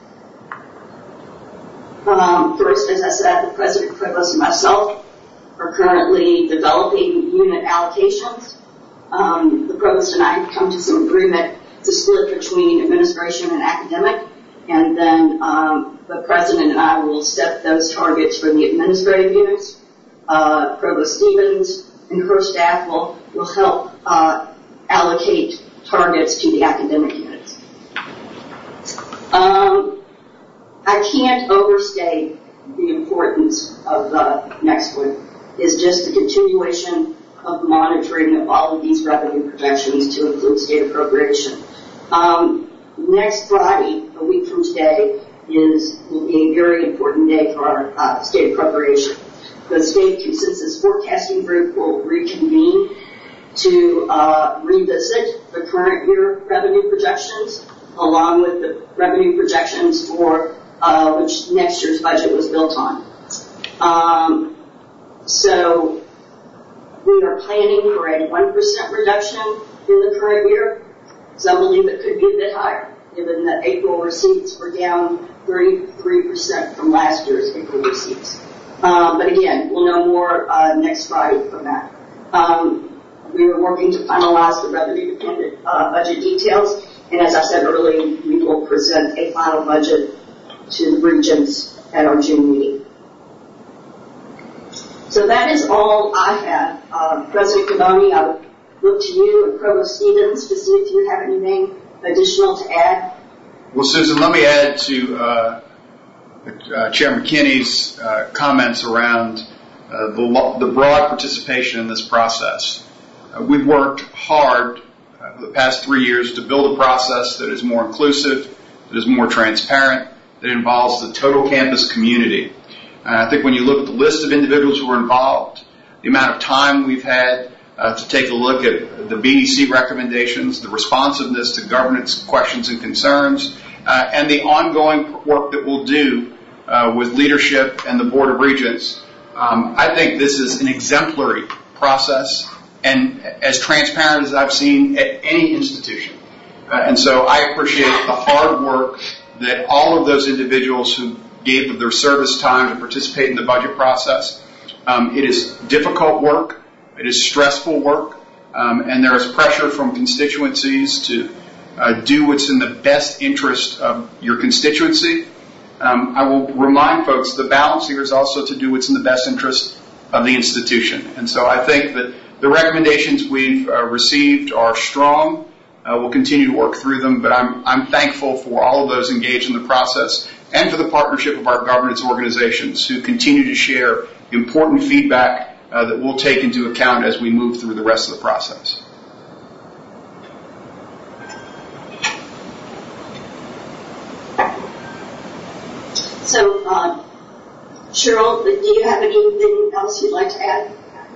First, as I said, the president, provost, and myself are currently developing unit allocations. The provost and I have come to some agreement to split between administration and academic, and then the president and I will set those targets for the administrative units. Provost Stevens and her staff will help allocate targets to the academic units. I can't overstate the importance of the next one, is just the continuation of monitoring of all of these revenue projections to include state appropriation. Next Friday, a week from today, will be a very important day for our state appropriation. The State Consensus Forecasting Group will reconvene to revisit the current year revenue projections, along with the revenue projections for which next year's budget was built on. So we are planning for a 1% reduction in the current year. Some believe it could be a bit higher, given that April receipts were down 33% from last year's April receipts. But again, we'll know more next Friday from that. We are working to finalize the revenue-dependent budget details, and as I said earlier, we will present a final budget to the regents at our June meeting. So that is all I have. President Cavoni, I would look to you and Provost Stevens to see if you have anything additional to add. Well, Susan, let me add to Chair McKinney's comments around the broad participation in this process. We've worked hard for the past 3 years to build a process that is more inclusive, that is more transparent, that involves the total campus community. And I think when you look at the list of individuals who are involved, the amount of time we've had to take a look at the BDC recommendations, the responsiveness to governance questions and concerns, and the ongoing work that we'll do with leadership and the Board of Regents, I think this is an exemplary process and as transparent as I've seen at any institution. And so I appreciate the hard work that all of those individuals who gave of their service time to participate in the budget process. It is difficult work. It is stressful work. And there is pressure from constituencies to do what's in the best interest of your constituency. I will remind folks the balance here is also to do what's in the best interest of the institution. And so I think that the recommendations we've received are strong. We'll continue to work through them, but I'm thankful for all of those engaged in the process and for the partnership of our governance organizations who continue to share important feedback that we'll take into account as we move through the rest of the process. So, Cheryl, do you have anything else you'd like to add?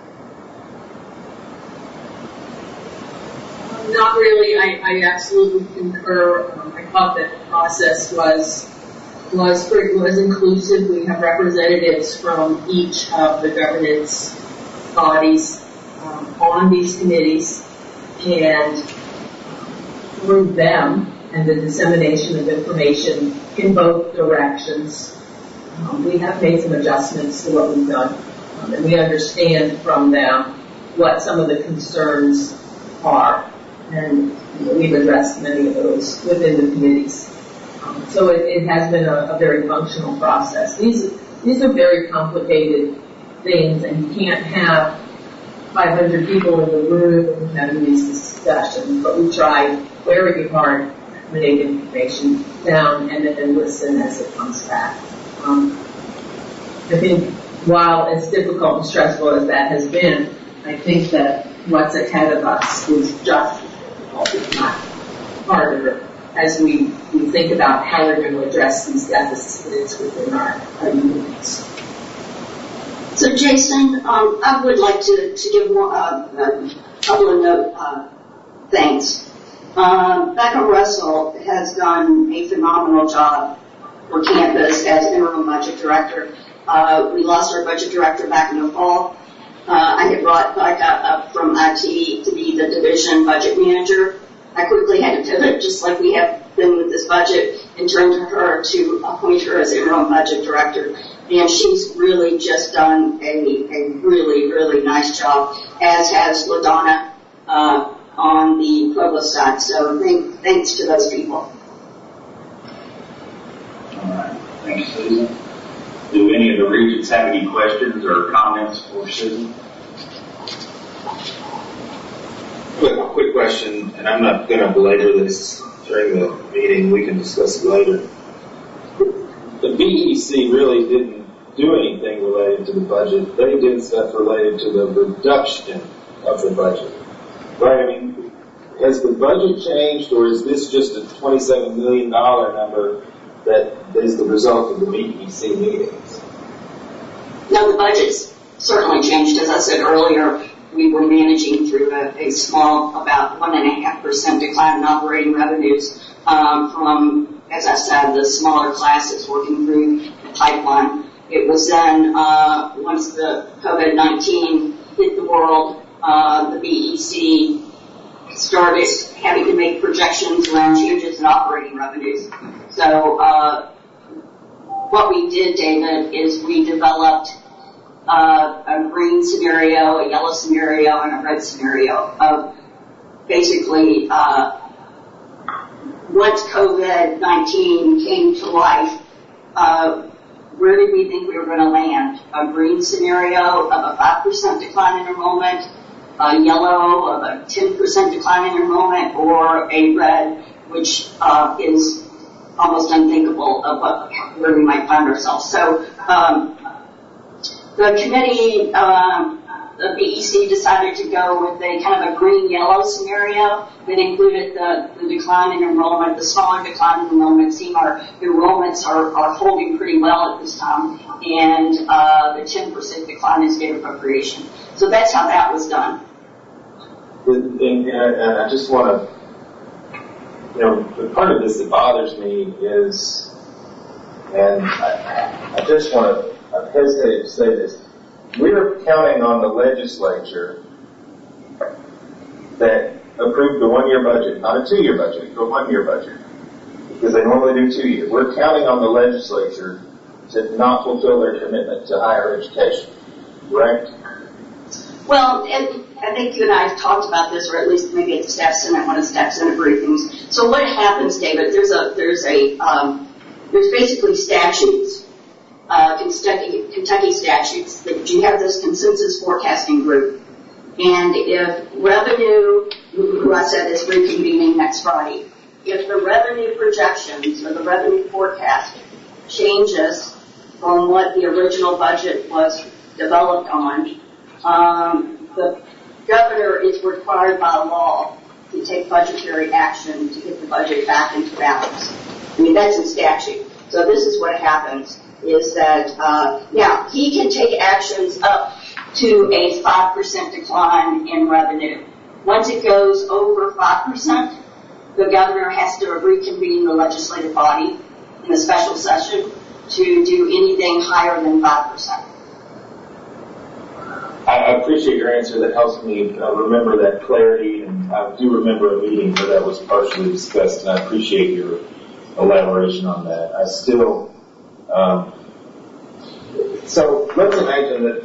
Not really. I absolutely concur. I thought that the process was inclusive. We have representatives from each of the governance bodies on these committees, and through them and the dissemination of information in both directions, we have made some adjustments to what we've done, and we understand from them what some of the concerns are, and we've addressed many of those within the committees. So it has been a very functional process. These are very complicated things, and you can't have 500 people in the room and having these discussions, but we try very hard to make information down and then listen as it comes back. I think while as difficult and stressful as that has been, I think that what's ahead of us is just as difficult, if not harder, as we think about how we're going to address these deficits within our units. So, Jason, I would like to give a couple of thanks. Becca Russell has done a phenomenal job for campus as interim budget director. We lost our budget director back in the fall. I had brought Becca up from IT to be the division budget manager. I quickly had to pivot, just like we have been with this budget, and turn to her to appoint her as interim budget director. And she's really just done a really, really nice job, as has LaDonna on the provost side. So thanks to those people. All right. Thanks, Susan. Do any of the regents have any questions or comments for Susan? Quick question, and I'm not going to belabor this during the meeting. We can discuss it later. The BEC really didn't do anything related to the budget. They did stuff related to the reduction of the budget. Right? I mean, has the budget changed, or is this just a $27 million number that is the result of the BEC meetings? No, the budget's certainly changed. As I said earlier, we were managing through a small, about 1.5% decline in operating revenues from, as I said, the smaller classes working through the pipeline. It was then, once the COVID-19 hit the world, the BEC started having to make projections around changes in operating revenues. So what we did, David, is we developed a green scenario, a yellow scenario, and a red scenario of basically once COVID-19 came to life, where did we think we were going to land? A green scenario of a 5% decline in enrollment, a yellow of a 10% decline in enrollment, or a red, which is almost unthinkable of where we might find ourselves. So the committee, the BEC decided to go with a kind of a green-yellow scenario that included the decline in enrollment, the smaller decline in enrollment. Our enrollments are holding pretty well at this time, and the 10% decline in state appropriation. So that's how that was done. And I just want to, the part of this that bothers me is, and I just want to, I hesitate to say this, we're counting on the legislature that approved the one-year budget, not a 2-year budget, but a 1-year budget, because they normally do 2 years. We're counting on the legislature to not fulfill their commitment to higher education, correct? Well, and I think you and I have talked about this, or at least maybe at the Staff Senate, one of the Staff Senate briefings. So what happens, David? There's basically statutes, Kentucky statutes, that you have this consensus forecasting group, and if revenue, who I said is reconvening next Friday, if the revenue projections or the revenue forecast changes from what the original budget was developed on. The governor is required by law to take budgetary action to get the budget back into balance. I mean, that's in statute. So this is what happens, is that, now, he can take actions up to a 5% decline in revenue. Once it goes over 5%, the governor has to reconvene the legislative body in a special session to do anything higher than 5%. I appreciate your answer. That helps me remember that clarity, and I do remember a meeting where that was partially discussed, and I appreciate your elaboration on that. I still, so let's imagine that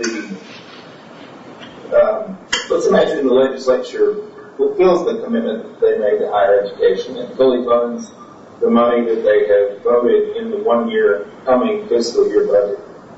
the legislature fulfills the commitment that they made to higher education and fully funds the money that they have voted in the 1 year coming fiscal year budget.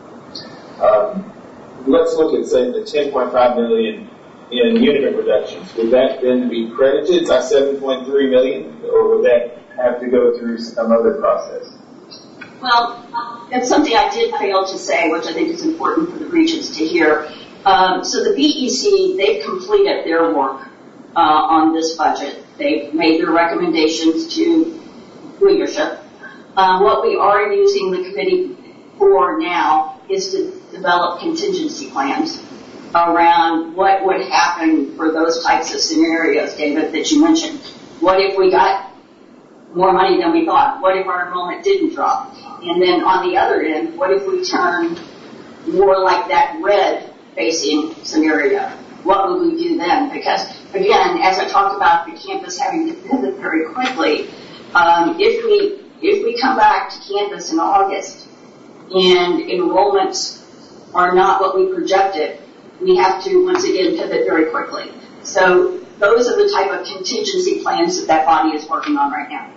Let's look at, say, the $10.5 million in unit reductions. Would that then be credited by $7.3 million, or would that have to go through some other process? Well, that's something I did fail to say, which I think is important for the regions to hear. So the BEC, they've completed their work on this budget. They've made their recommendations to leadership. What we are using the committee for now is to develop contingency plans around what would happen for those types of scenarios, David, that you mentioned. What if we got more money than we thought? What if our enrollment didn't drop? And then on the other end, what if we turn more like that red-facing scenario? What would we do then? Because, again, as I talked about the campus having to pivot very quickly, if we come back to campus in August and enrollments are not what we projected, we have to, once again, pivot very quickly. So those are the type of contingency plans that body is working on right now.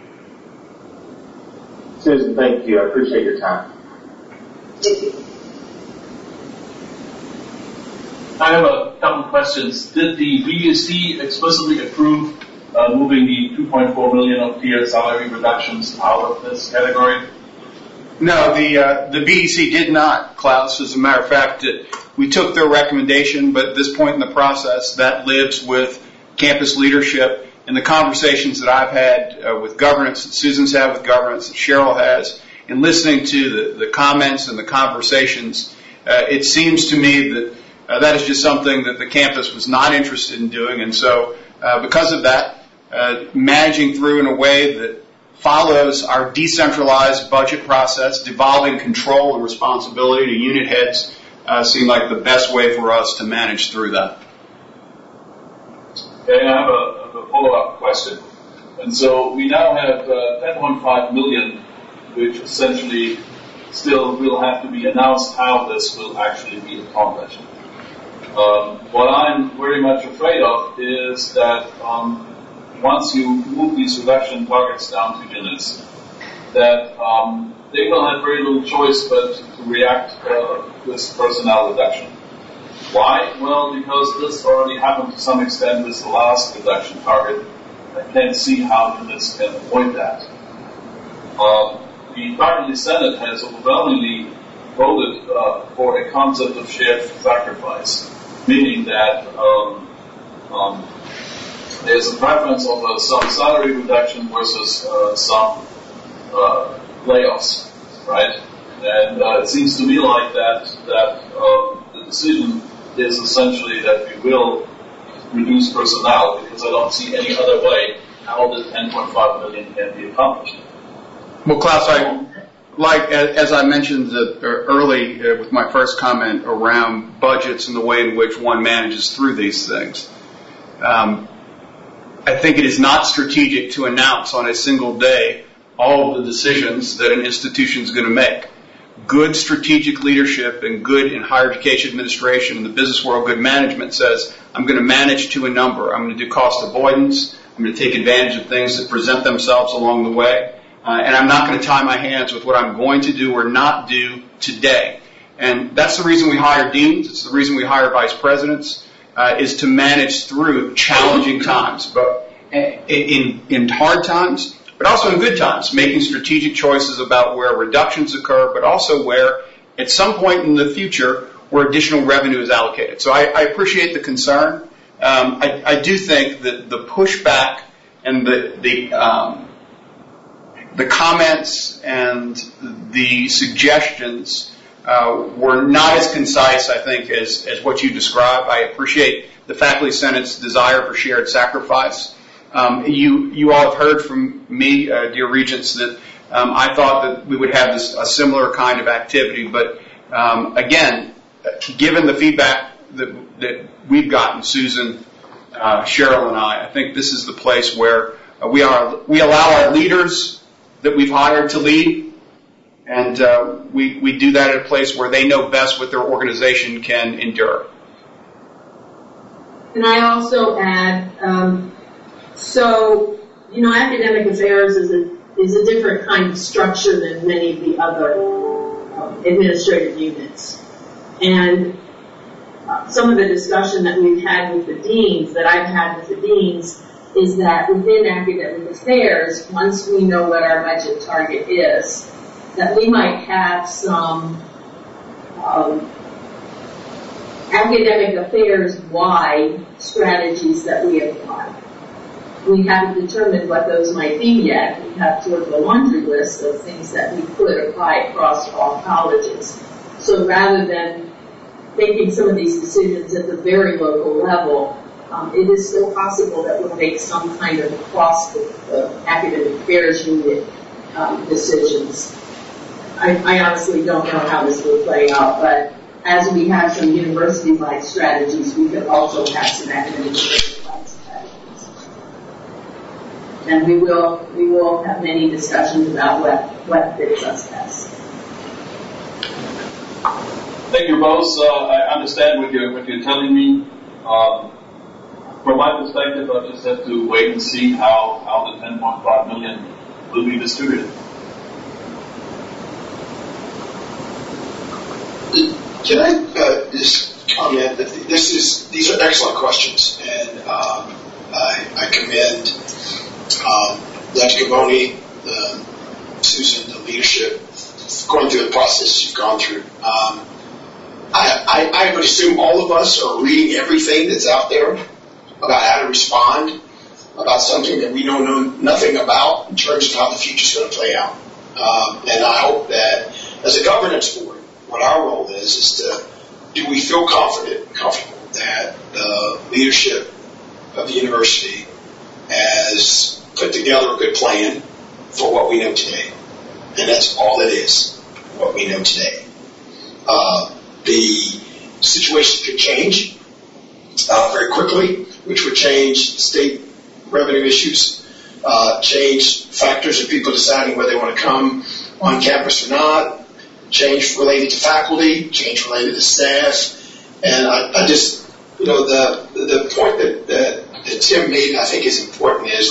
Susan, thank you. I appreciate your time. Thank you. I have a couple of questions. Did the BEC explicitly approve moving the $2.4 million of tiered salary reductions out of this category? No, the BEC did not, Klaus. As a matter of fact, we took their recommendation, but at this point in the process, that lives with campus leadership. And the conversations that I've had with governance, that Susan's had with governance, that Cheryl has, and listening to the comments and the conversations, it seems to me that that is just something that the campus was not interested in doing. And so because of that, managing through in a way that follows our decentralized budget process, devolving control and responsibility to unit heads, seemed like the best way for us to manage through that. Okay, I have a follow-up question. And so we now have $10.5 million, which essentially still will have to be announced how this will actually be accomplished. What I'm very much afraid of is that once you move these reduction targets down to units, that they will have very little choice but to react with personnel reduction. Why? Well, because this already happened to some extent with the last reduction target. I can't see how units can avoid that. The party Senate has overwhelmingly voted for a concept of shared sacrifice, meaning that there's a preference of some salary reduction versus some layoffs, right? And it seems to me like that the decision is essentially that we will reduce personnel, because I don't see any other way how the $10.5 million can be accomplished. Well, Klaus, as I mentioned early with my first comment around budgets and the way in which one manages through these things, I think it is not strategic to announce on a single day all of the decisions that an institution is going to make. Good strategic leadership and good in higher education administration in the business world, good management says, I'm going to manage to a number. I'm going to do cost avoidance. I'm going to take advantage of things that present themselves along the way. And I'm not going to tie my hands with what I'm going to do or not do today. And that's the reason we hire deans. It's the reason we hire vice presidents, is to manage through challenging times. But in hard times, but also in good times, making strategic choices about where reductions occur, but also where, at some point in the future, where additional revenue is allocated. So I appreciate the concern. I do think that the pushback and the comments and the suggestions were not as concise, I think, as what you described. I appreciate the Faculty Senate's desire for shared sacrifice. You all have heard from me, dear Regents, that I thought that we would have a similar kind of activity. But again, given the feedback that we've gotten, Susan, Cheryl, and I think this is the place where we allow our leaders that we've hired to lead, and we do that at a place where they know best what their organization can endure. Can I also add, academic affairs is a different kind of structure than many of the other administrative units. And some of the discussion that we've had with the deans, that I've had with the deans, is that within academic affairs, once we know what our budget target is, that we might have some academic affairs-wide strategies that we apply. We haven't determined what those might be yet. We have sort of a laundry list of things that we could apply across all colleges. So rather than making some of these decisions at the very local level, it is still possible that we'll make some kind of across the academic affairs unit decisions. I honestly don't know how this will play out, but as we have some university-wide strategies, we could also have some academic affairs-wide strategies. And we will have many discussions about what fits us best. Thank you both. I understand what you're telling me. From my perspective, I just have to wait and see how the 10.5 million will be distributed. Can I just comment that these are excellent questions, and I commend Dr. Gavoni, Susan, the leadership, going through the process you've gone through. I would assume all of us are reading everything that's out there about how to respond about something that we don't know nothing about in terms of how the future is going to play out. And I hope that as a governance board, what our role is do we feel confident and comfortable that the leadership of the university has put together a good plan for what we know today. And that's all it is, what we know today. The situation could change very quickly, which would change state revenue issues, change factors of people deciding whether they want to come on campus or not, change related to faculty, change related to staff. And I just, the point that Tim made, I think is important, is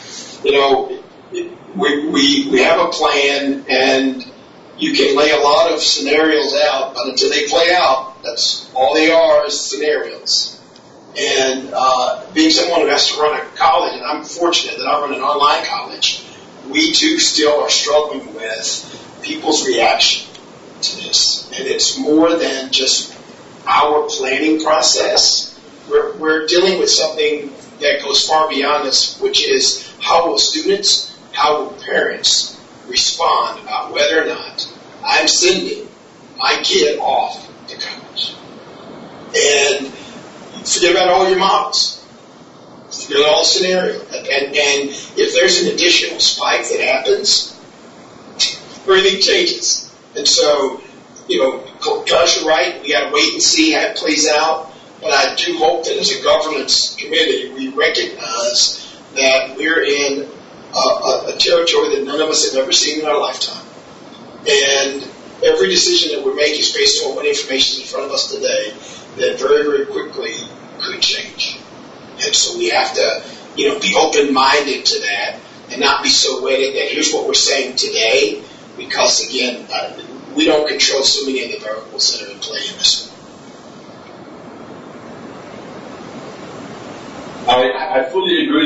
we have a plan, and you can lay a lot of scenarios out, but until they play out, that's all they are, is scenarios. And being someone who has to run a college, and I'm fortunate that I run an online college, we too still are struggling with people's reaction to this. And it's more than just our planning process. We're dealing with something that goes far beyond this, which is how will students, how will parents respond about whether or not I'm sending my kid off to college. And forget about all your models. Forget all the scenarios. And if there's an additional spike that happens, everything changes. And so, Josh, you're right. We got to wait and see how it plays out. But I do hope that as a governance committee, we recognize that we're in a territory that none of us have ever seen in our lifetime. And every decision that we're making is based on what information is in front of us today that very, very quickly could change. And so we have to, be open-minded to that and not be so wedded that here's what we're saying today, because, again, we don't control so many of the variables that are in play in this one. I fully agree.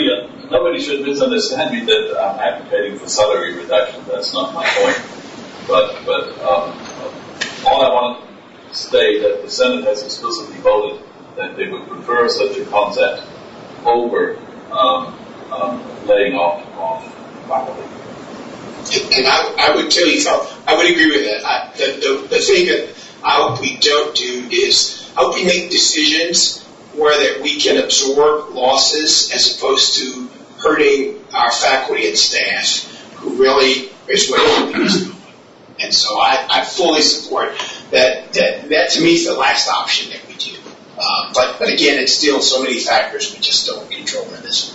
nobody should misunderstand me that I'm advocating for salary reduction. That's not my point. But all I want to say that the Senate has explicitly voted that they would prefer such a concept over laying off faculty. And I would tell you, I would agree with that. The thing that I hope we don't do is I hope we make decisions where that we can absorb losses as opposed to hurting our faculty and staff who really is what it is. And so I fully support that. That to me is the last option that we do. But again, it's still so many factors we just don't control in this.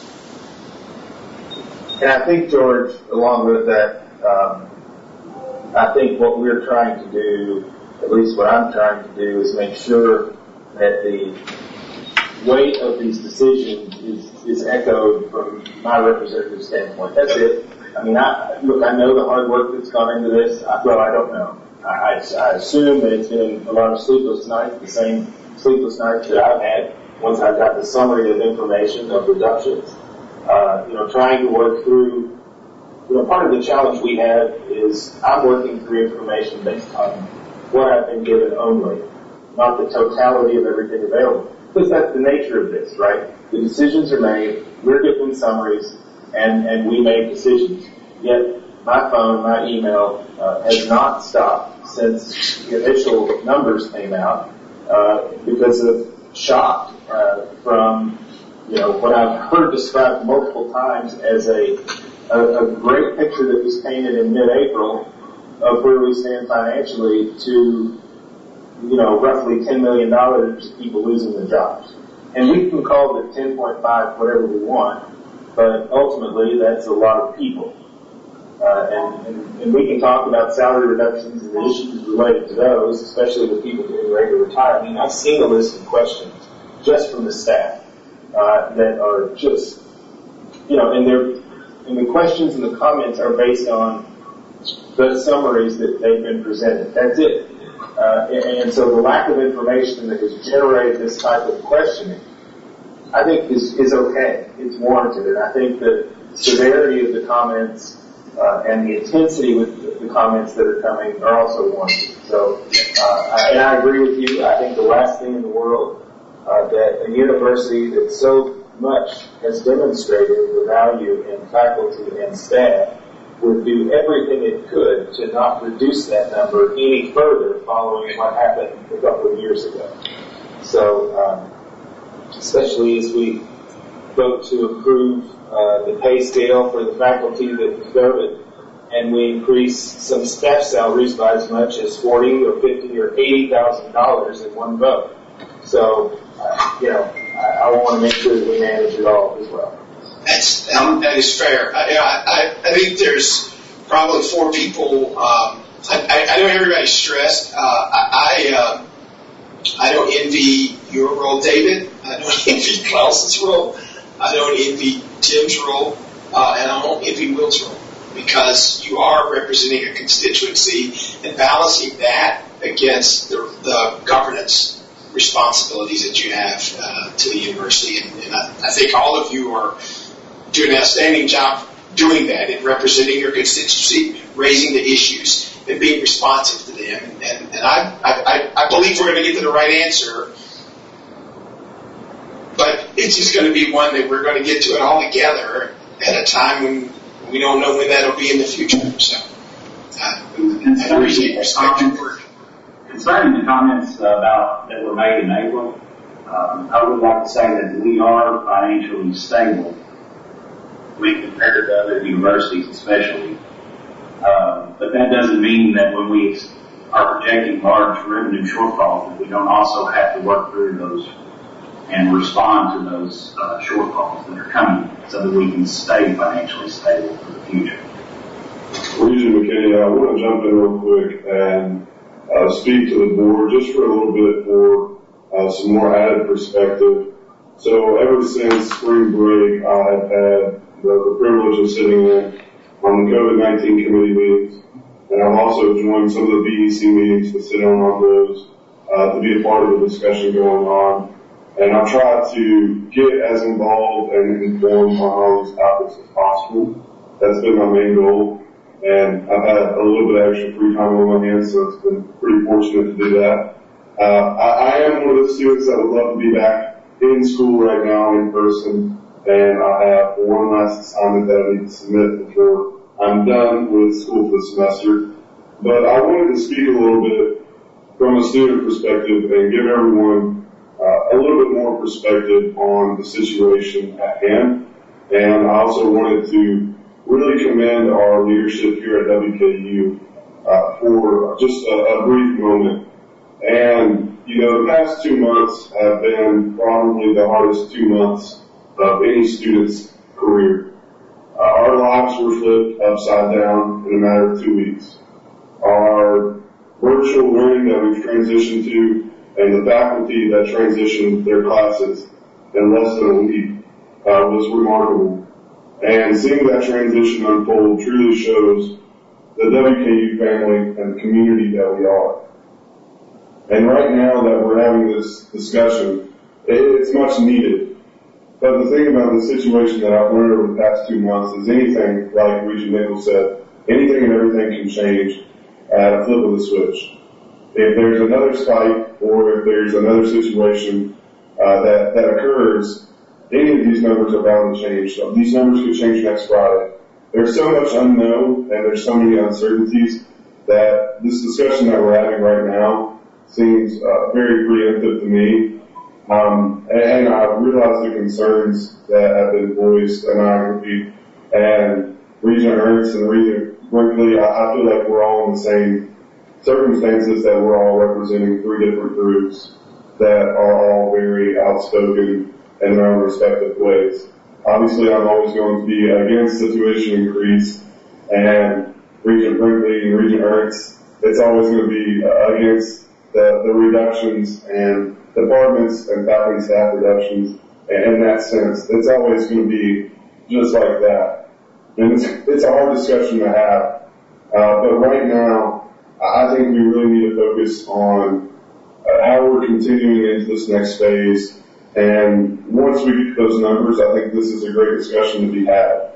And I think, George, along with that, I think what we're trying to do, at least what I'm trying to do, is make sure that the weight of these decisions is echoed from my representative standpoint. That's it. I mean, I know the hard work that's gone into this. Well, I don't know. I assume that it's been a lot of sleepless nights, the same sleepless nights that I've had once I got the summary of information of reductions. Trying to work through, part of the challenge we have is I'm working through information based on what I've been given only, not the totality of everything available. Because that's the nature of this, right? The decisions are made, we're given summaries, and we make decisions. Yet my phone, my email has not stopped since the initial numbers came out because of shock from what I've heard described multiple times as a great picture that was painted in mid-April of where we stand financially to, roughly $10 million of people losing their jobs. And we can call it 10.5 whatever we want, but ultimately that's a lot of people. And we can talk about salary reductions and the issues related to those, especially with people getting ready to retire. I mean, I've seen a list of questions just from the staff that are just, and the questions and the comments are based on the summaries that they've been presented. That's it. And so the lack of information that has generated this type of questioning, I think is okay. It's warranted. And I think the severity of the comments and the intensity with the comments that are coming are also warranted. So, and I agree with you. I think the last thing in the world that a university that so much has demonstrated the value in faculty and staff would do everything it could to not reduce that number any further following what happened a couple of years ago. So, especially as we vote to approve the pay scale for the faculty that deserve it, and we increase some staff salaries by as much as $40,000 or $50,000 or $80,000 in one vote. So, I want to make sure that we manage it all as well. That is fair. I think there's probably 4 people. I know everybody's stressed. I don't envy your role, David. I don't envy Klaus's role. I don't envy Tim's role, and I don't envy Will's role, because you are representing a constituency and balancing that against the governance responsibilities that you have to the university. And I think all of you are doing an outstanding job doing that and representing your constituency, raising the issues, and being responsive to them. And I believe we're going to get to the right answer, but it's just going to be one that we're going to get to it all together at a time when we don't know when that'll be in the future. So I appreciate your respect and work. Concerning the comments that were made in April, I would like to say that we are financially stable when compared to other universities especially. But that doesn't mean that when we are projecting large revenue shortfalls that we don't also have to work through those and respond to those shortfalls that are coming so that we can stay financially stable for the future. Regent McKinney, I want to jump in real quick and speak to the board just for a little bit for some more added perspective. So ever since spring break, I have had the privilege of sitting in on the COVID-19 committee meetings, and I've also joined some of the BEC meetings to sit in on those to be a part of the discussion going on. And I've tried to get as involved and informed on all these topics as possible. That's been my main goal. And I've had a little bit of extra free time on my hands, so it's been pretty fortunate to do that. I am one of those students that would love to be back in school right now in person, and I have one last assignment that I need to submit before I'm done with school for the semester. But I wanted to speak a little bit from a student perspective and give everyone a little bit more perspective on the situation at hand. And I also wanted to really commend our leadership here at WKU for just a brief moment. And, you know, the past 2 months have been probably the hardest 2 months of any student's career. Our lives were flipped upside down in a matter of 2 weeks. Our virtual learning that we've transitioned to and the faculty that transitioned their classes in less than a week was remarkable. And seeing that transition unfold truly shows the WKU family and the community that we are. And right now that we're having this discussion, it's much needed. But the thing about the situation that I've learned over the past 2 months is anything, like Regent Nichols said, anything and everything can change at a flip of the switch. If there's another spike or if there's another situation that occurs, any of these numbers are bound to change. So these numbers could change next Friday. There's so much unknown and there's so many uncertainties that this discussion that we're having right now seems very preemptive to me. And I realize the concerns that have been voiced, and I repeat, and Regent Ernst and Regent Brinkley, I feel like we're all in the same circumstances, that we're all representing 3 different groups that are all very outspoken in their own respective ways. Obviously, I'm always going to be against the tuition increase, and Regent Brinkley and Regent Ernst, it's always going to be against the reductions and departments and faculty staff reductions. And in that sense, it's always going to be just like that. And it's a hard discussion to have. But right now, I think we really need to focus on how we're continuing into this next phase. And once we get those numbers, I think this is a great discussion to be had.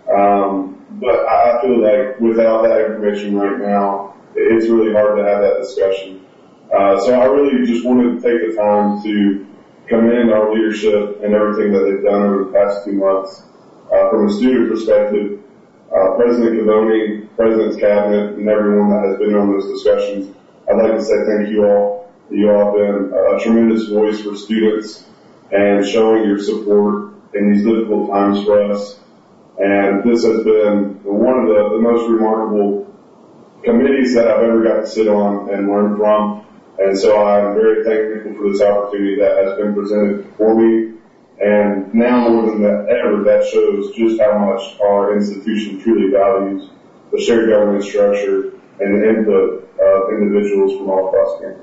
But I feel like without that information right now, it's really hard to have that discussion. So I really just wanted to take the time to commend our leadership and everything that they've done over the past 2 months. From a student perspective, President Cavoni, President's Cabinet, and everyone that has been on those discussions, I'd like to say thank you all. You all have been a tremendous voice for students and showing your support in these difficult times for us. And this has been one of the most remarkable committees that I've ever got to sit on and learn from. And so I'm very thankful for this opportunity that has been presented for me. And now more than ever, that shows just how much our institution truly values the shared government structure and the input of individuals from all across campus.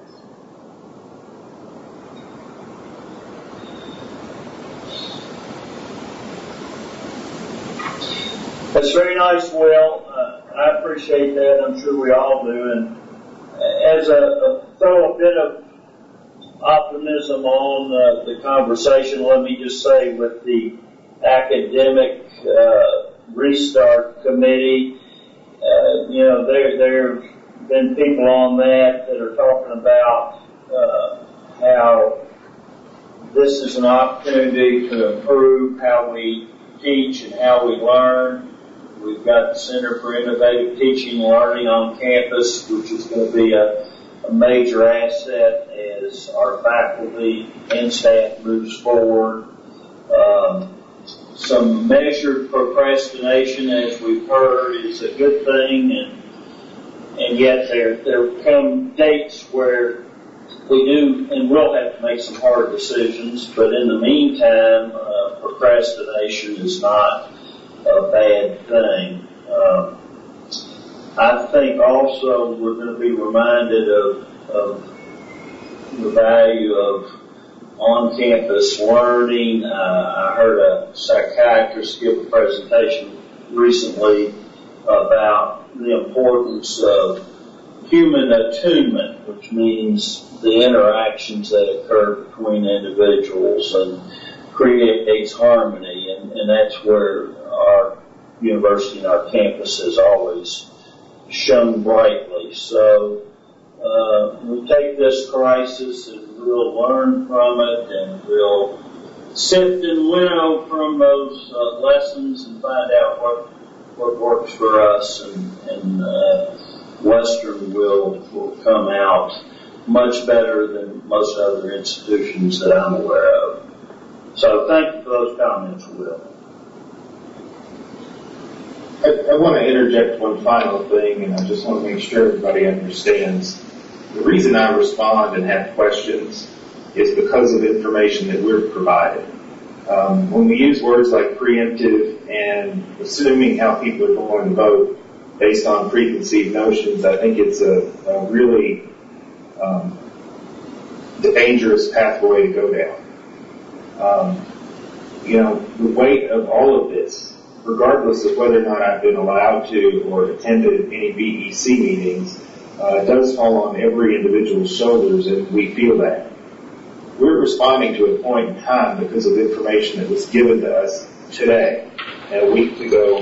That's very nice, Will. I appreciate that. I'm sure we all do. And as throw a bit of optimism on the conversation, let me just say with the academic restart committee, there have been people on that are talking about how this is an opportunity to improve how we teach and how we learn. We've got the Center for Innovative Teaching and Learning on campus, which is going to be a major asset as our faculty and staff moves forward. Some measured procrastination, as we've heard, is a good thing, and yet there come dates where we do and will have to make some hard decisions, but in the meantime, procrastination is not a bad thing. I think also we're going to be reminded of the value of on-campus learning. I heard a psychiatrist give a presentation recently about the importance of human attunement, which means the interactions that occur between individuals and creates harmony, and that's where our university and our campus has always shone brightly. So we take this crisis and we'll learn from it, and we'll sift and winnow from those lessons and find out what works for us, and Western will come out much better than most other institutions that I'm aware of. So thank you for those comments, Will. I want to interject one final thing, and I just want to make sure everybody understands. The reason I respond and have questions is because of information that we're provided. When we use words like preemptive and assuming how people are going to vote based on preconceived notions, I think it's a really dangerous pathway to go down. The weight of all of this, regardless of whether or not I've been allowed to or attended any BEC meetings, does fall on every individual's shoulders, and we feel that. We're responding to a point in time because of information that was given to us today and a week ago.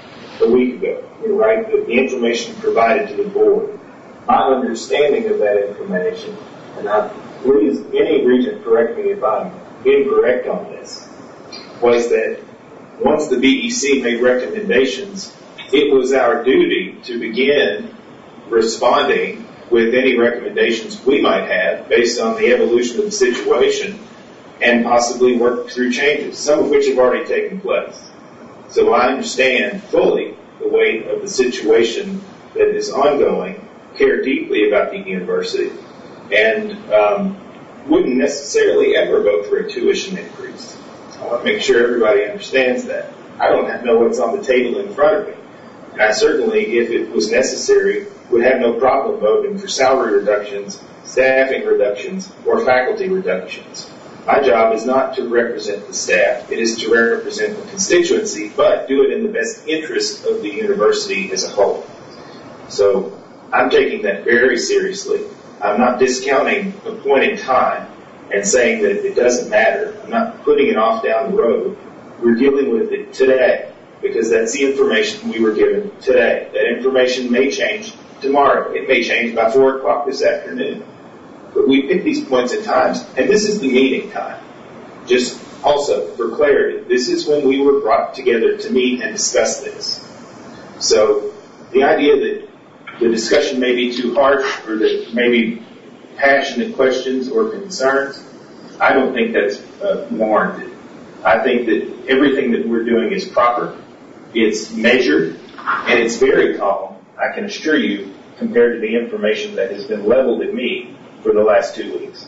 You're right, the information provided to the board. My understanding of that information, and please, any regent correct me if I'm incorrect on this, was that once the BEC made recommendations, it was our duty to begin responding with any recommendations we might have based on the evolution of the situation and possibly work through changes, some of which have already taken place. So I understand fully the weight of the situation that is ongoing, care deeply about the university, and wouldn't necessarily ever vote for a tuition increase. I want to make sure everybody understands that. I don't know what's on the table in front of me. And I certainly, if it was necessary, would have no problem voting for salary reductions, staffing reductions, or faculty reductions. My job is not to represent the staff. It is to represent the constituency, but do it in the best interest of the university as a whole. So I'm taking that very seriously. I'm not discounting a point in time and saying that it doesn't matter. I'm not putting it off down the road. We're dealing with it today because that's the information we were given today. That information may change tomorrow. It may change by 4 o'clock this afternoon. But we pick these points in time, and this is the meeting time. Just also, for clarity, this is when we were brought together to meet and discuss this. So the idea that the discussion may be too harsh or that maybe passionate questions or concerns, I don't think that's warranted. I think that everything that we're doing is proper, it's measured, and it's very calm, I can assure you, compared to the information that has been leveled at me for the last 2 weeks.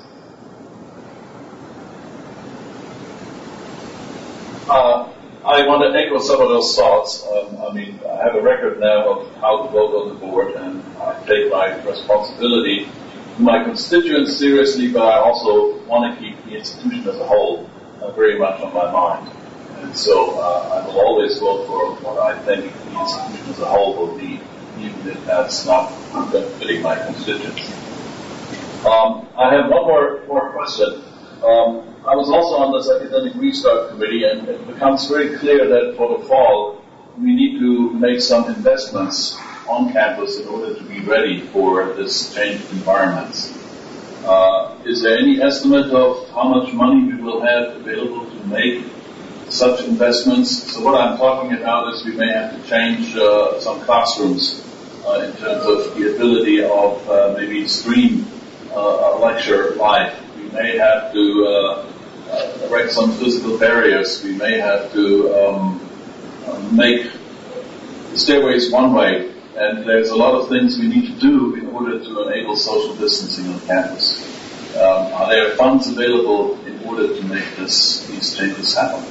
I want to echo some of those thoughts. I have a record now of how to vote on the board, and I take my responsibility to my constituents seriously, but I also want to keep the institution as a whole very much on my mind. And so I will always vote for what I think the institution as a whole will be, even if that's not benefiting my constituents. I have one more question. I was also on this academic restart committee, and it becomes very clear that for the fall, we need to make some investments on campus in order to be ready for this changed environment. Is there any estimate of how much money we will have available to make such investments? So what I'm talking about is we may have to change some classrooms in terms of the ability of maybe stream a lecture live. We may have to erect some physical barriers. We may have to make stairways one way. And there's a lot of things we need to do in order to enable social distancing on campus. Are there funds available in order to make these changes happen?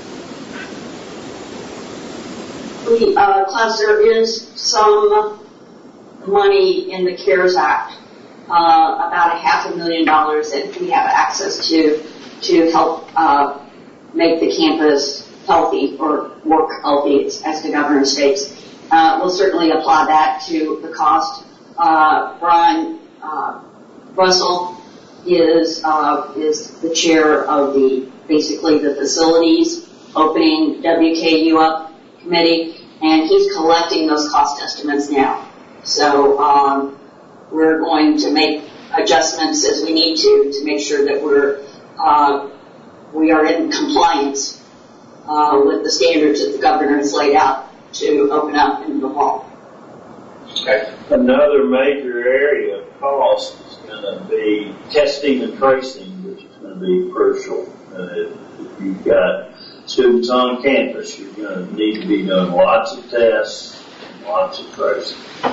Class, there is some money in the CARES Act, about $500,000 that we have access to help make the campus healthy or work healthy, as the governor states. We'll certainly apply that to the cost Brian Russell is the chair of basically the facilities opening WKU up committee, and he's collecting those cost estimates now. So we're going to make adjustments as we need to make sure that we are in compliance with the standards that the governor has laid out to open up into the fall. Okay. Another major area of cost is going to be testing and tracing, which is going to be crucial. If you've got students on campus, you're going to need to be doing lots of tests and lots of tracing.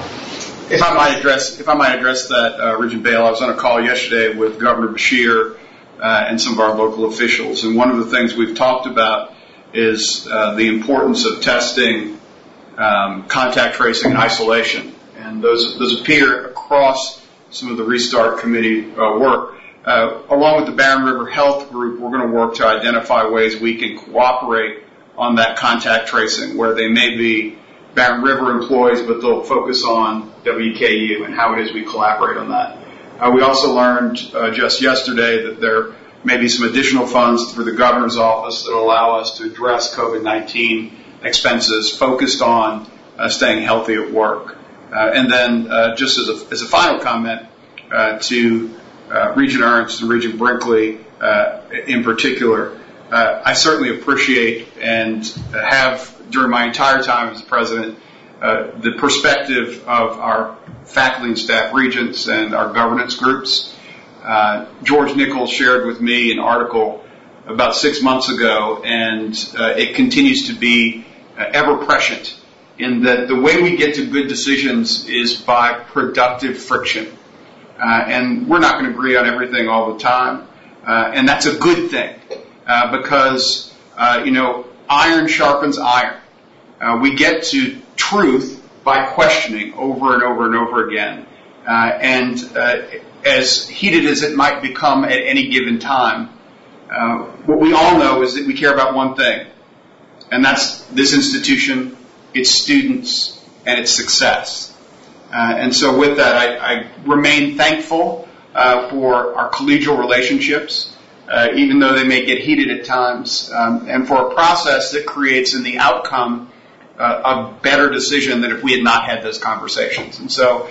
If I might address that, Regent Bale, I was on a call yesterday with Governor Beshear and some of our local officials, and one of the things we've talked about is the importance of testing, contact tracing, and isolation. And those appear across some of the Restart Committee work. Along with the Barren River Health Group, we're going to work to identify ways we can cooperate on that contact tracing, where they may be Barren River employees, but they'll focus on WKU and how it is we collaborate on that. We also learned just yesterday that there may be some additional funds through the governor's office that allow us to address COVID-19 expenses focused on staying healthy at work. And then just as a final comment to Regent Ernst and Regent Brinkley in particular, I certainly appreciate and have during my entire time as president the perspective of our faculty and staff regents and our governance groups. George Nichols shared with me an article about 6 months ago, and it continues to be ever prescient in that the way we get to good decisions is by productive friction. And we're not going to agree on everything all the time, and that's a good thing because, iron sharpens iron. We get to truth by questioning over and over and over again. And as heated as it might become at any given time, what we all know is that we care about one thing, and that's this institution, its students, and its success. And so with that, I remain thankful for our collegial relationships, even though they may get heated at times, and for a process that creates in the outcome a better decision than if we had not had those conversations. And so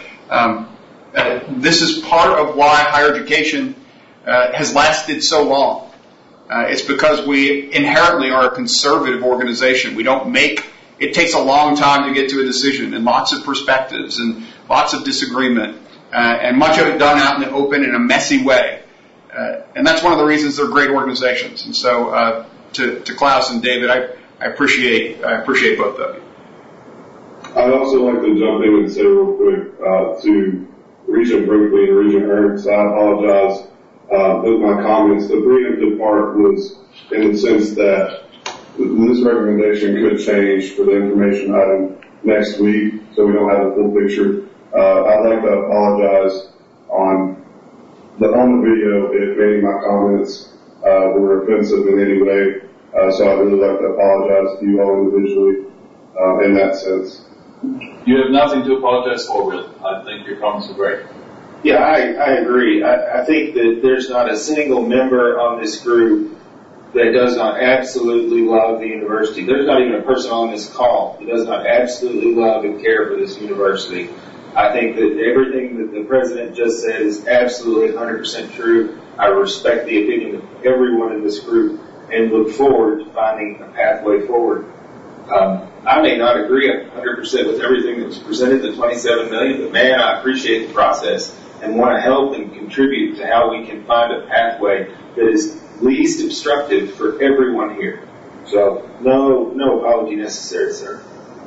this is part of why higher education has lasted so long. It's because we inherently are a conservative organization. We don't make it takes a long time to get to a decision, and lots of perspectives and lots of disagreement, and much of it done out in the open in a messy way. And that's one of the reasons they're great organizations. And so to Klaus and David, I appreciate both of you. I'd also like to jump in and say real quick to Regent Brinkley and Regent Ernst, I apologize with my comments. The preemptive part was in the sense that this recommendation could change for the information item next week, so we don't have a full picture. I'd like to apologize on the video if any of my comments were offensive in any way. So I'd really like to apologize to you all individually in that sense. You have nothing to apologize for, Will. I think your comments are great. Yeah, I agree. I think that there's not a single member on this group that does not absolutely love the university. There's not even a person on this call that does not absolutely love and care for this university. I think that everything that the president just said is absolutely 100% true. I respect the opinion of everyone in this group and look forward to finding a pathway forward. I may not agree 100% with everything that was presented, the $27 million, but man, I appreciate the process and want to help and contribute to how we can find a pathway that is least obstructive for everyone here. So no apology necessary, sir.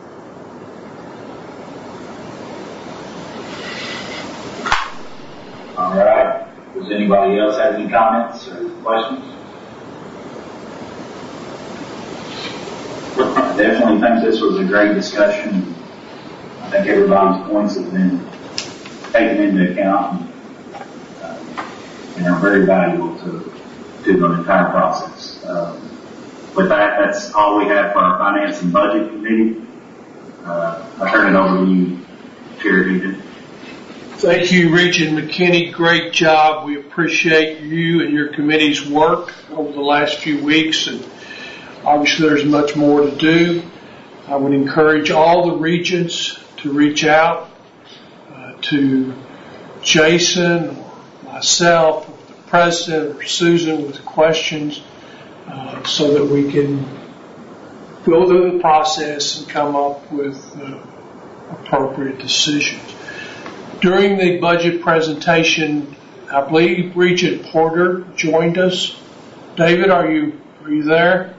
All right. Does anybody else have any comments or questions? I definitely think this was a great discussion. I think everybody's points have been taken into account and are very valuable to the entire process. With that, that's all we have for our Finance and Budget Committee. I turn it over to you, Chair Heaton. Thank you, Regent McKinney. Great job. We appreciate you and your committee's work over the last few weeks, and obviously there's much more to do. I would encourage all the regents to reach out to Jason or myself, or the president, or Susan with questions, so that we can go through the process and come up with appropriate decisions. During the budget presentation, I believe Regent Porter joined us. David, are you there?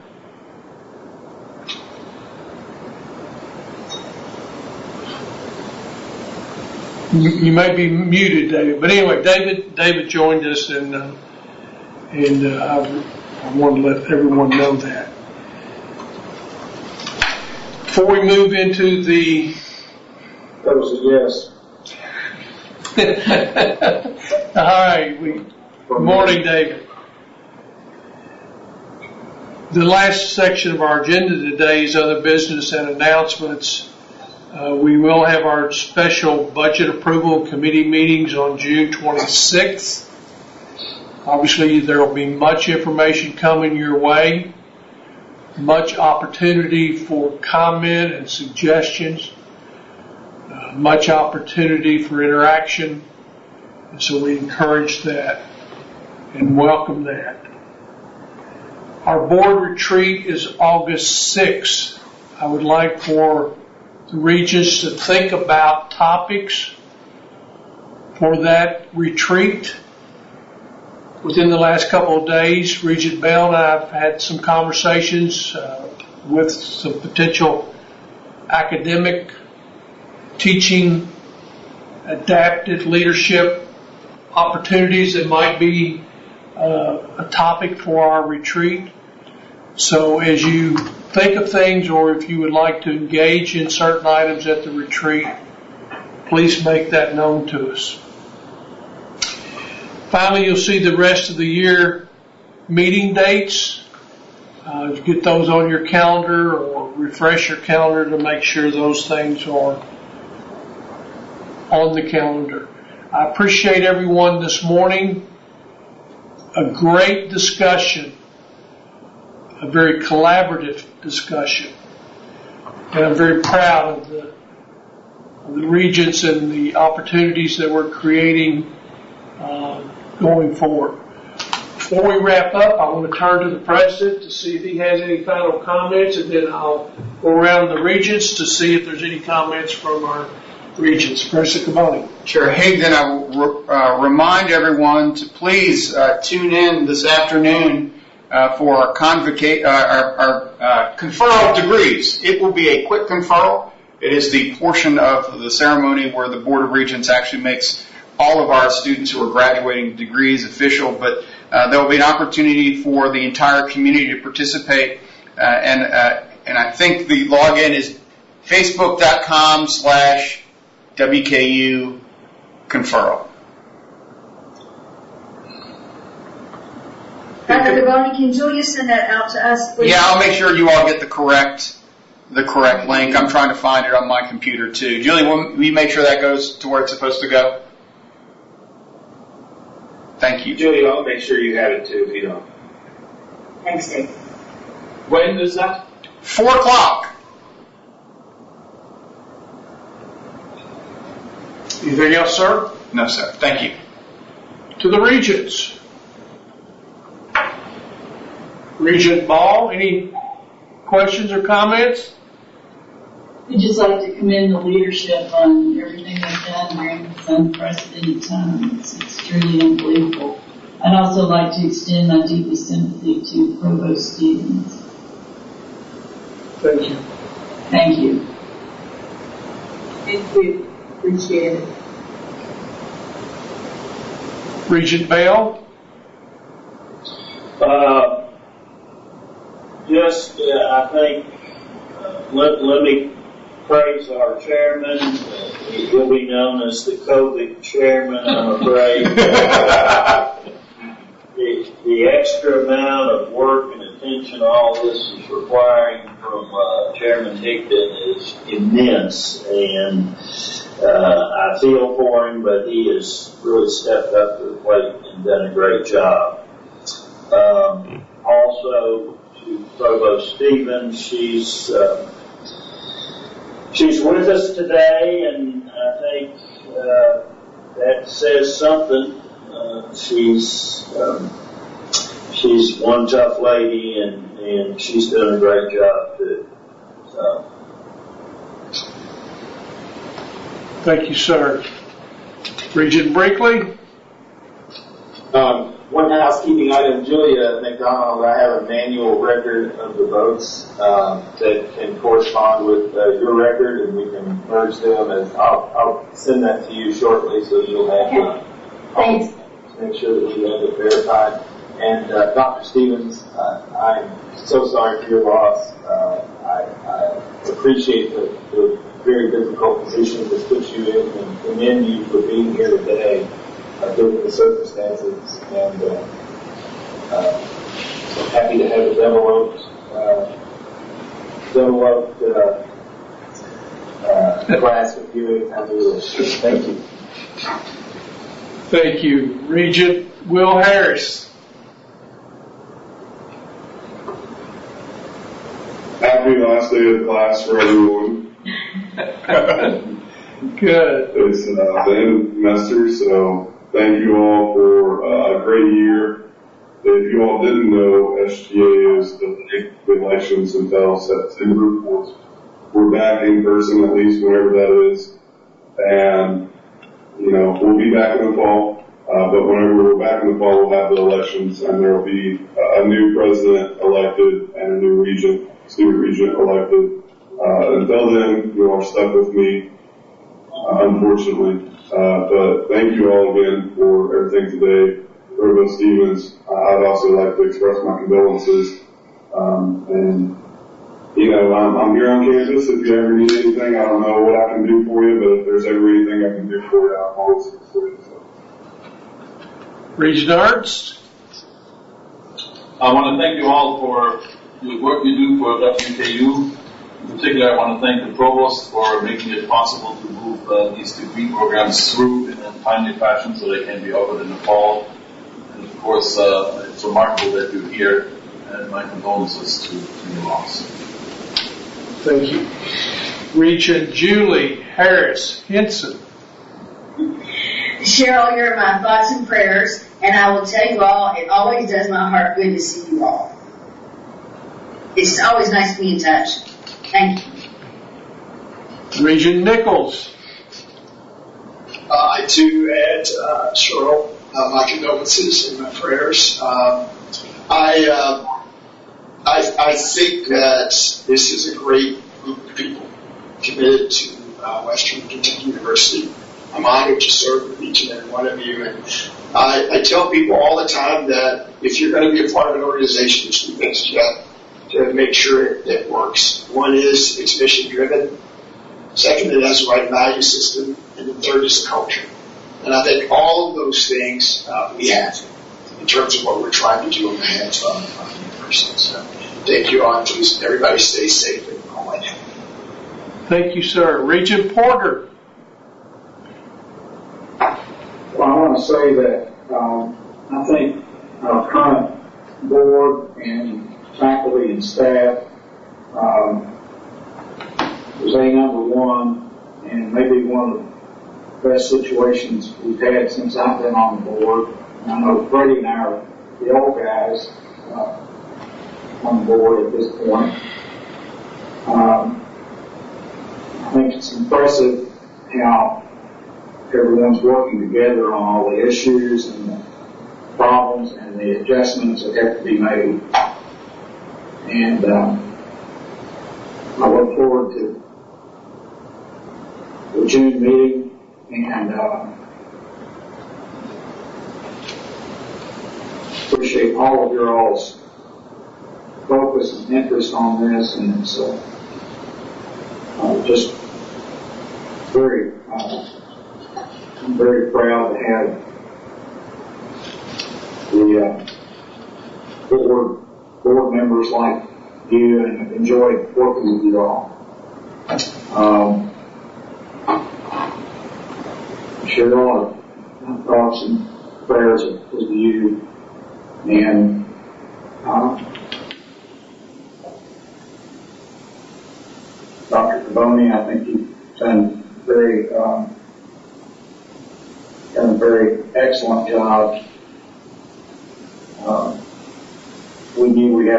You may be muted, David. But anyway, David joined us, and I want to let everyone know that. Before we move into the... That was a yes. All right. Good morning, David. The last section of our agenda today is other business and announcements. We will have our special budget approval committee meetings on June 26th. Obviously, there will be much information coming your way, much opportunity for comment and suggestions, much opportunity for interaction, and so we encourage that and welcome that. Our board retreat is August 6th. I would like for the regents to think about topics for that retreat. Within the last couple of days, Regent Bell and I have had some conversations with some potential academic, teaching, adaptive leadership opportunities that might be a topic for our retreat. So as you think of things, or if you would like to engage in certain items at the retreat, please make that known to us. Finally, you'll see the rest of the year meeting dates. Get those on your calendar or refresh your calendar to make sure those things are on the calendar. I appreciate everyone this morning. A great discussion, a very collaborative discussion. And I'm very proud of the regents and the opportunities that we're creating going forward. Before we wrap up, I want to turn to the president to see if he has any final comments, and then I'll go around the regents to see if there's any comments from our regents. President Caboni. Chair Higdon, I will remind everyone to please tune in this afternoon for our conferral of degrees. It will be a quick conferral. It is the portion of the ceremony where the Board of Regents actually makes all of our students who are graduating degrees official, but there will be an opportunity for the entire community to participate, and I think the login is facebook.com/WKU conferral. Dr. Caboni, can Julia send that out to us, please? Yeah, I'll make sure you all get the correct link. I'm trying to find it on my computer too. Julie, will you make sure that goes to where it's supposed to go? Thank you. Julie, I'll make sure you have it too if you don't. Thanks, Dave. When is that? 4 o'clock. Anything else, sir? No, sir. Thank you. To the regents. Regent Ball, any questions or comments? I'd just like to commend the leadership on everything they've done during this unprecedented time. It's truly unbelievable. I'd also like to extend my deepest sympathy to Provost Stevens. Thank you. Thank you. Thank you. Appreciate it. Regent Bell? I think, let me praise our chairman. He'll be known as the COVID chairman, I'm afraid. the extra amount of work and attention all this is requiring from Chairman Higdon is immense, and I feel for him, but he has really stepped up to the plate and done a great job. Also, to Provost Stevens, she's with us today, and I think that says something. She's one tough lady, and she's doing a great job too. So. Thank you, sir. Regent Brinkley. One housekeeping item, Julia McDonald, I have a manual record of the votes that can correspond with your record, and we can merge them. And I'll send that to you shortly, so you'll have Thanks. to make sure that we have it verified. And Dr. Stevens, I'm so sorry for your loss. I appreciate the very difficult position this puts you in, and commend you for being here today, given the circumstances. And I'm happy to have a developed class with you anytime we wish. Thank you. Thank you. Regent Will Harris. Happy last day of class for everyone. Good. It's the end of the semester, so thank you all for a great year. If you all didn't know, SGA is delaying the elections until September 4th. We're back in person, at least whenever that is. And, we'll be back in the fall. But whenever we're back in the fall, we'll have the elections, and there will be a new president elected and a new student regent elected. Until then, you are stuck with me, unfortunately. But thank you all again for everything today. Provost Stevens, I'd also like to express my condolences. I'm here on campus. If you ever need anything, I don't know what I can do for you, but if there's ever anything I can do for you, I'm always here for you. So. Regent Ernst. I want to thank you all for the work you do for WKU. In particular, I want to thank the provost for making it possible to move these degree programs through in a timely fashion so they can be offered in the fall. And of course, it's remarkable that you're here, and my condolences to your loss. Thank you. Regent Julie Harris Henson. Cheryl, you're in my thoughts and prayers, and I will tell you all, it always does my heart good to see you all. It's always nice to be in touch. Thank you. Regent Nichols. I too add, Cheryl, my condolences and my prayers. I think that this is a great group of people committed to Western Kentucky University. I'm honored to serve with each and every one of you. And I tell people all the time that if you're going to be a part of an organization, there's two things you got to make sure it works. One is it's mission driven. Second, it has the right value system. And the third is the culture. And I think all of those things we have in terms of what we're trying to do on behalf of the university. So thank you all. Please, everybody stay safe and all that. Thank you, sir. Regent Porter. Well, I want to say that I think our current board and faculty and staff was number one, and maybe one of the best situations we've had since I've been on the board. And I know Freddie and I are the old guys on the board at this point. I think it's impressive how everyone's working together on all the issues and the problems and the adjustments that have to be made. And I look forward to the June meeting, and appreciate all of your all's focus and interest on this, and it's just I'm very proud to have the board members like you and enjoyed working with you all. Cheryl, thoughts and prayers with you, and Dr. Cavoni, I think you've done a very excellent job. We knew we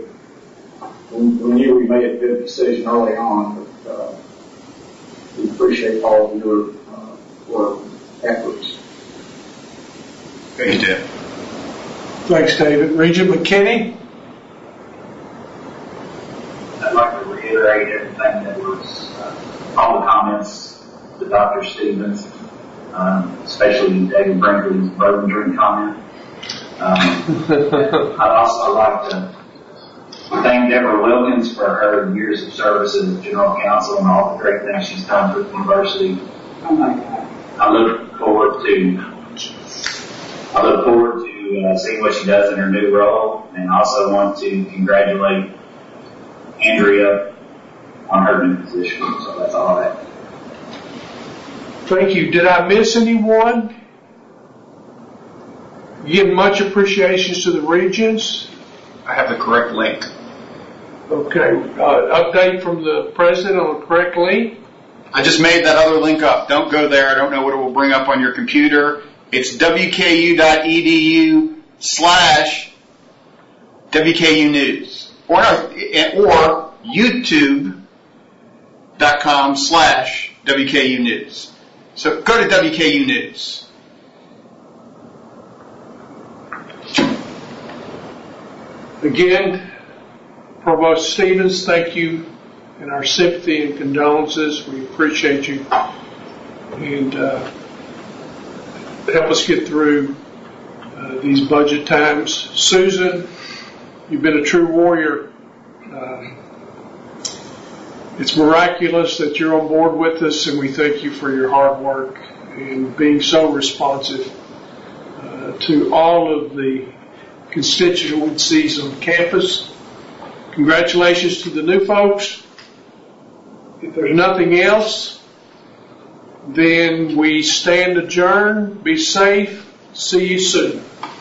made a good decision early on, but we appreciate all of your work efforts. Thank you, Dave. Thanks, David. Regent McKinney? I'd like to reiterate everything that was, all the comments to Dr. Stevens, especially David Brinkley's bourbon drink comment. I'd also like to thank Deborah Wilkins for her years of service as General Counsel and all the great things she's done for the university. I look forward to seeing what she does in her new role, and also want to congratulate Andrea on her new position. So that's all I have. Thank you. Did I miss anyone? Give much appreciations to the Regents. I have the correct link. Okay. Update from the president on the correct link. I just made that other link up. Don't go there. I don't know what it will bring up on your computer. It's wku.edu/WKU News. Or YouTube.com/WKU News. So go to WKU News. Again, Provost Stevens, thank you, and our sympathy and condolences. We appreciate you, and help us get through these budget times. Susan, you've been a true warrior. It's miraculous that you're on board with us, and we thank you for your hard work and being so responsive to all of the constituencies on campus. Congratulations to the new folks. If there's nothing else, then we stand adjourned. Be safe. See you soon.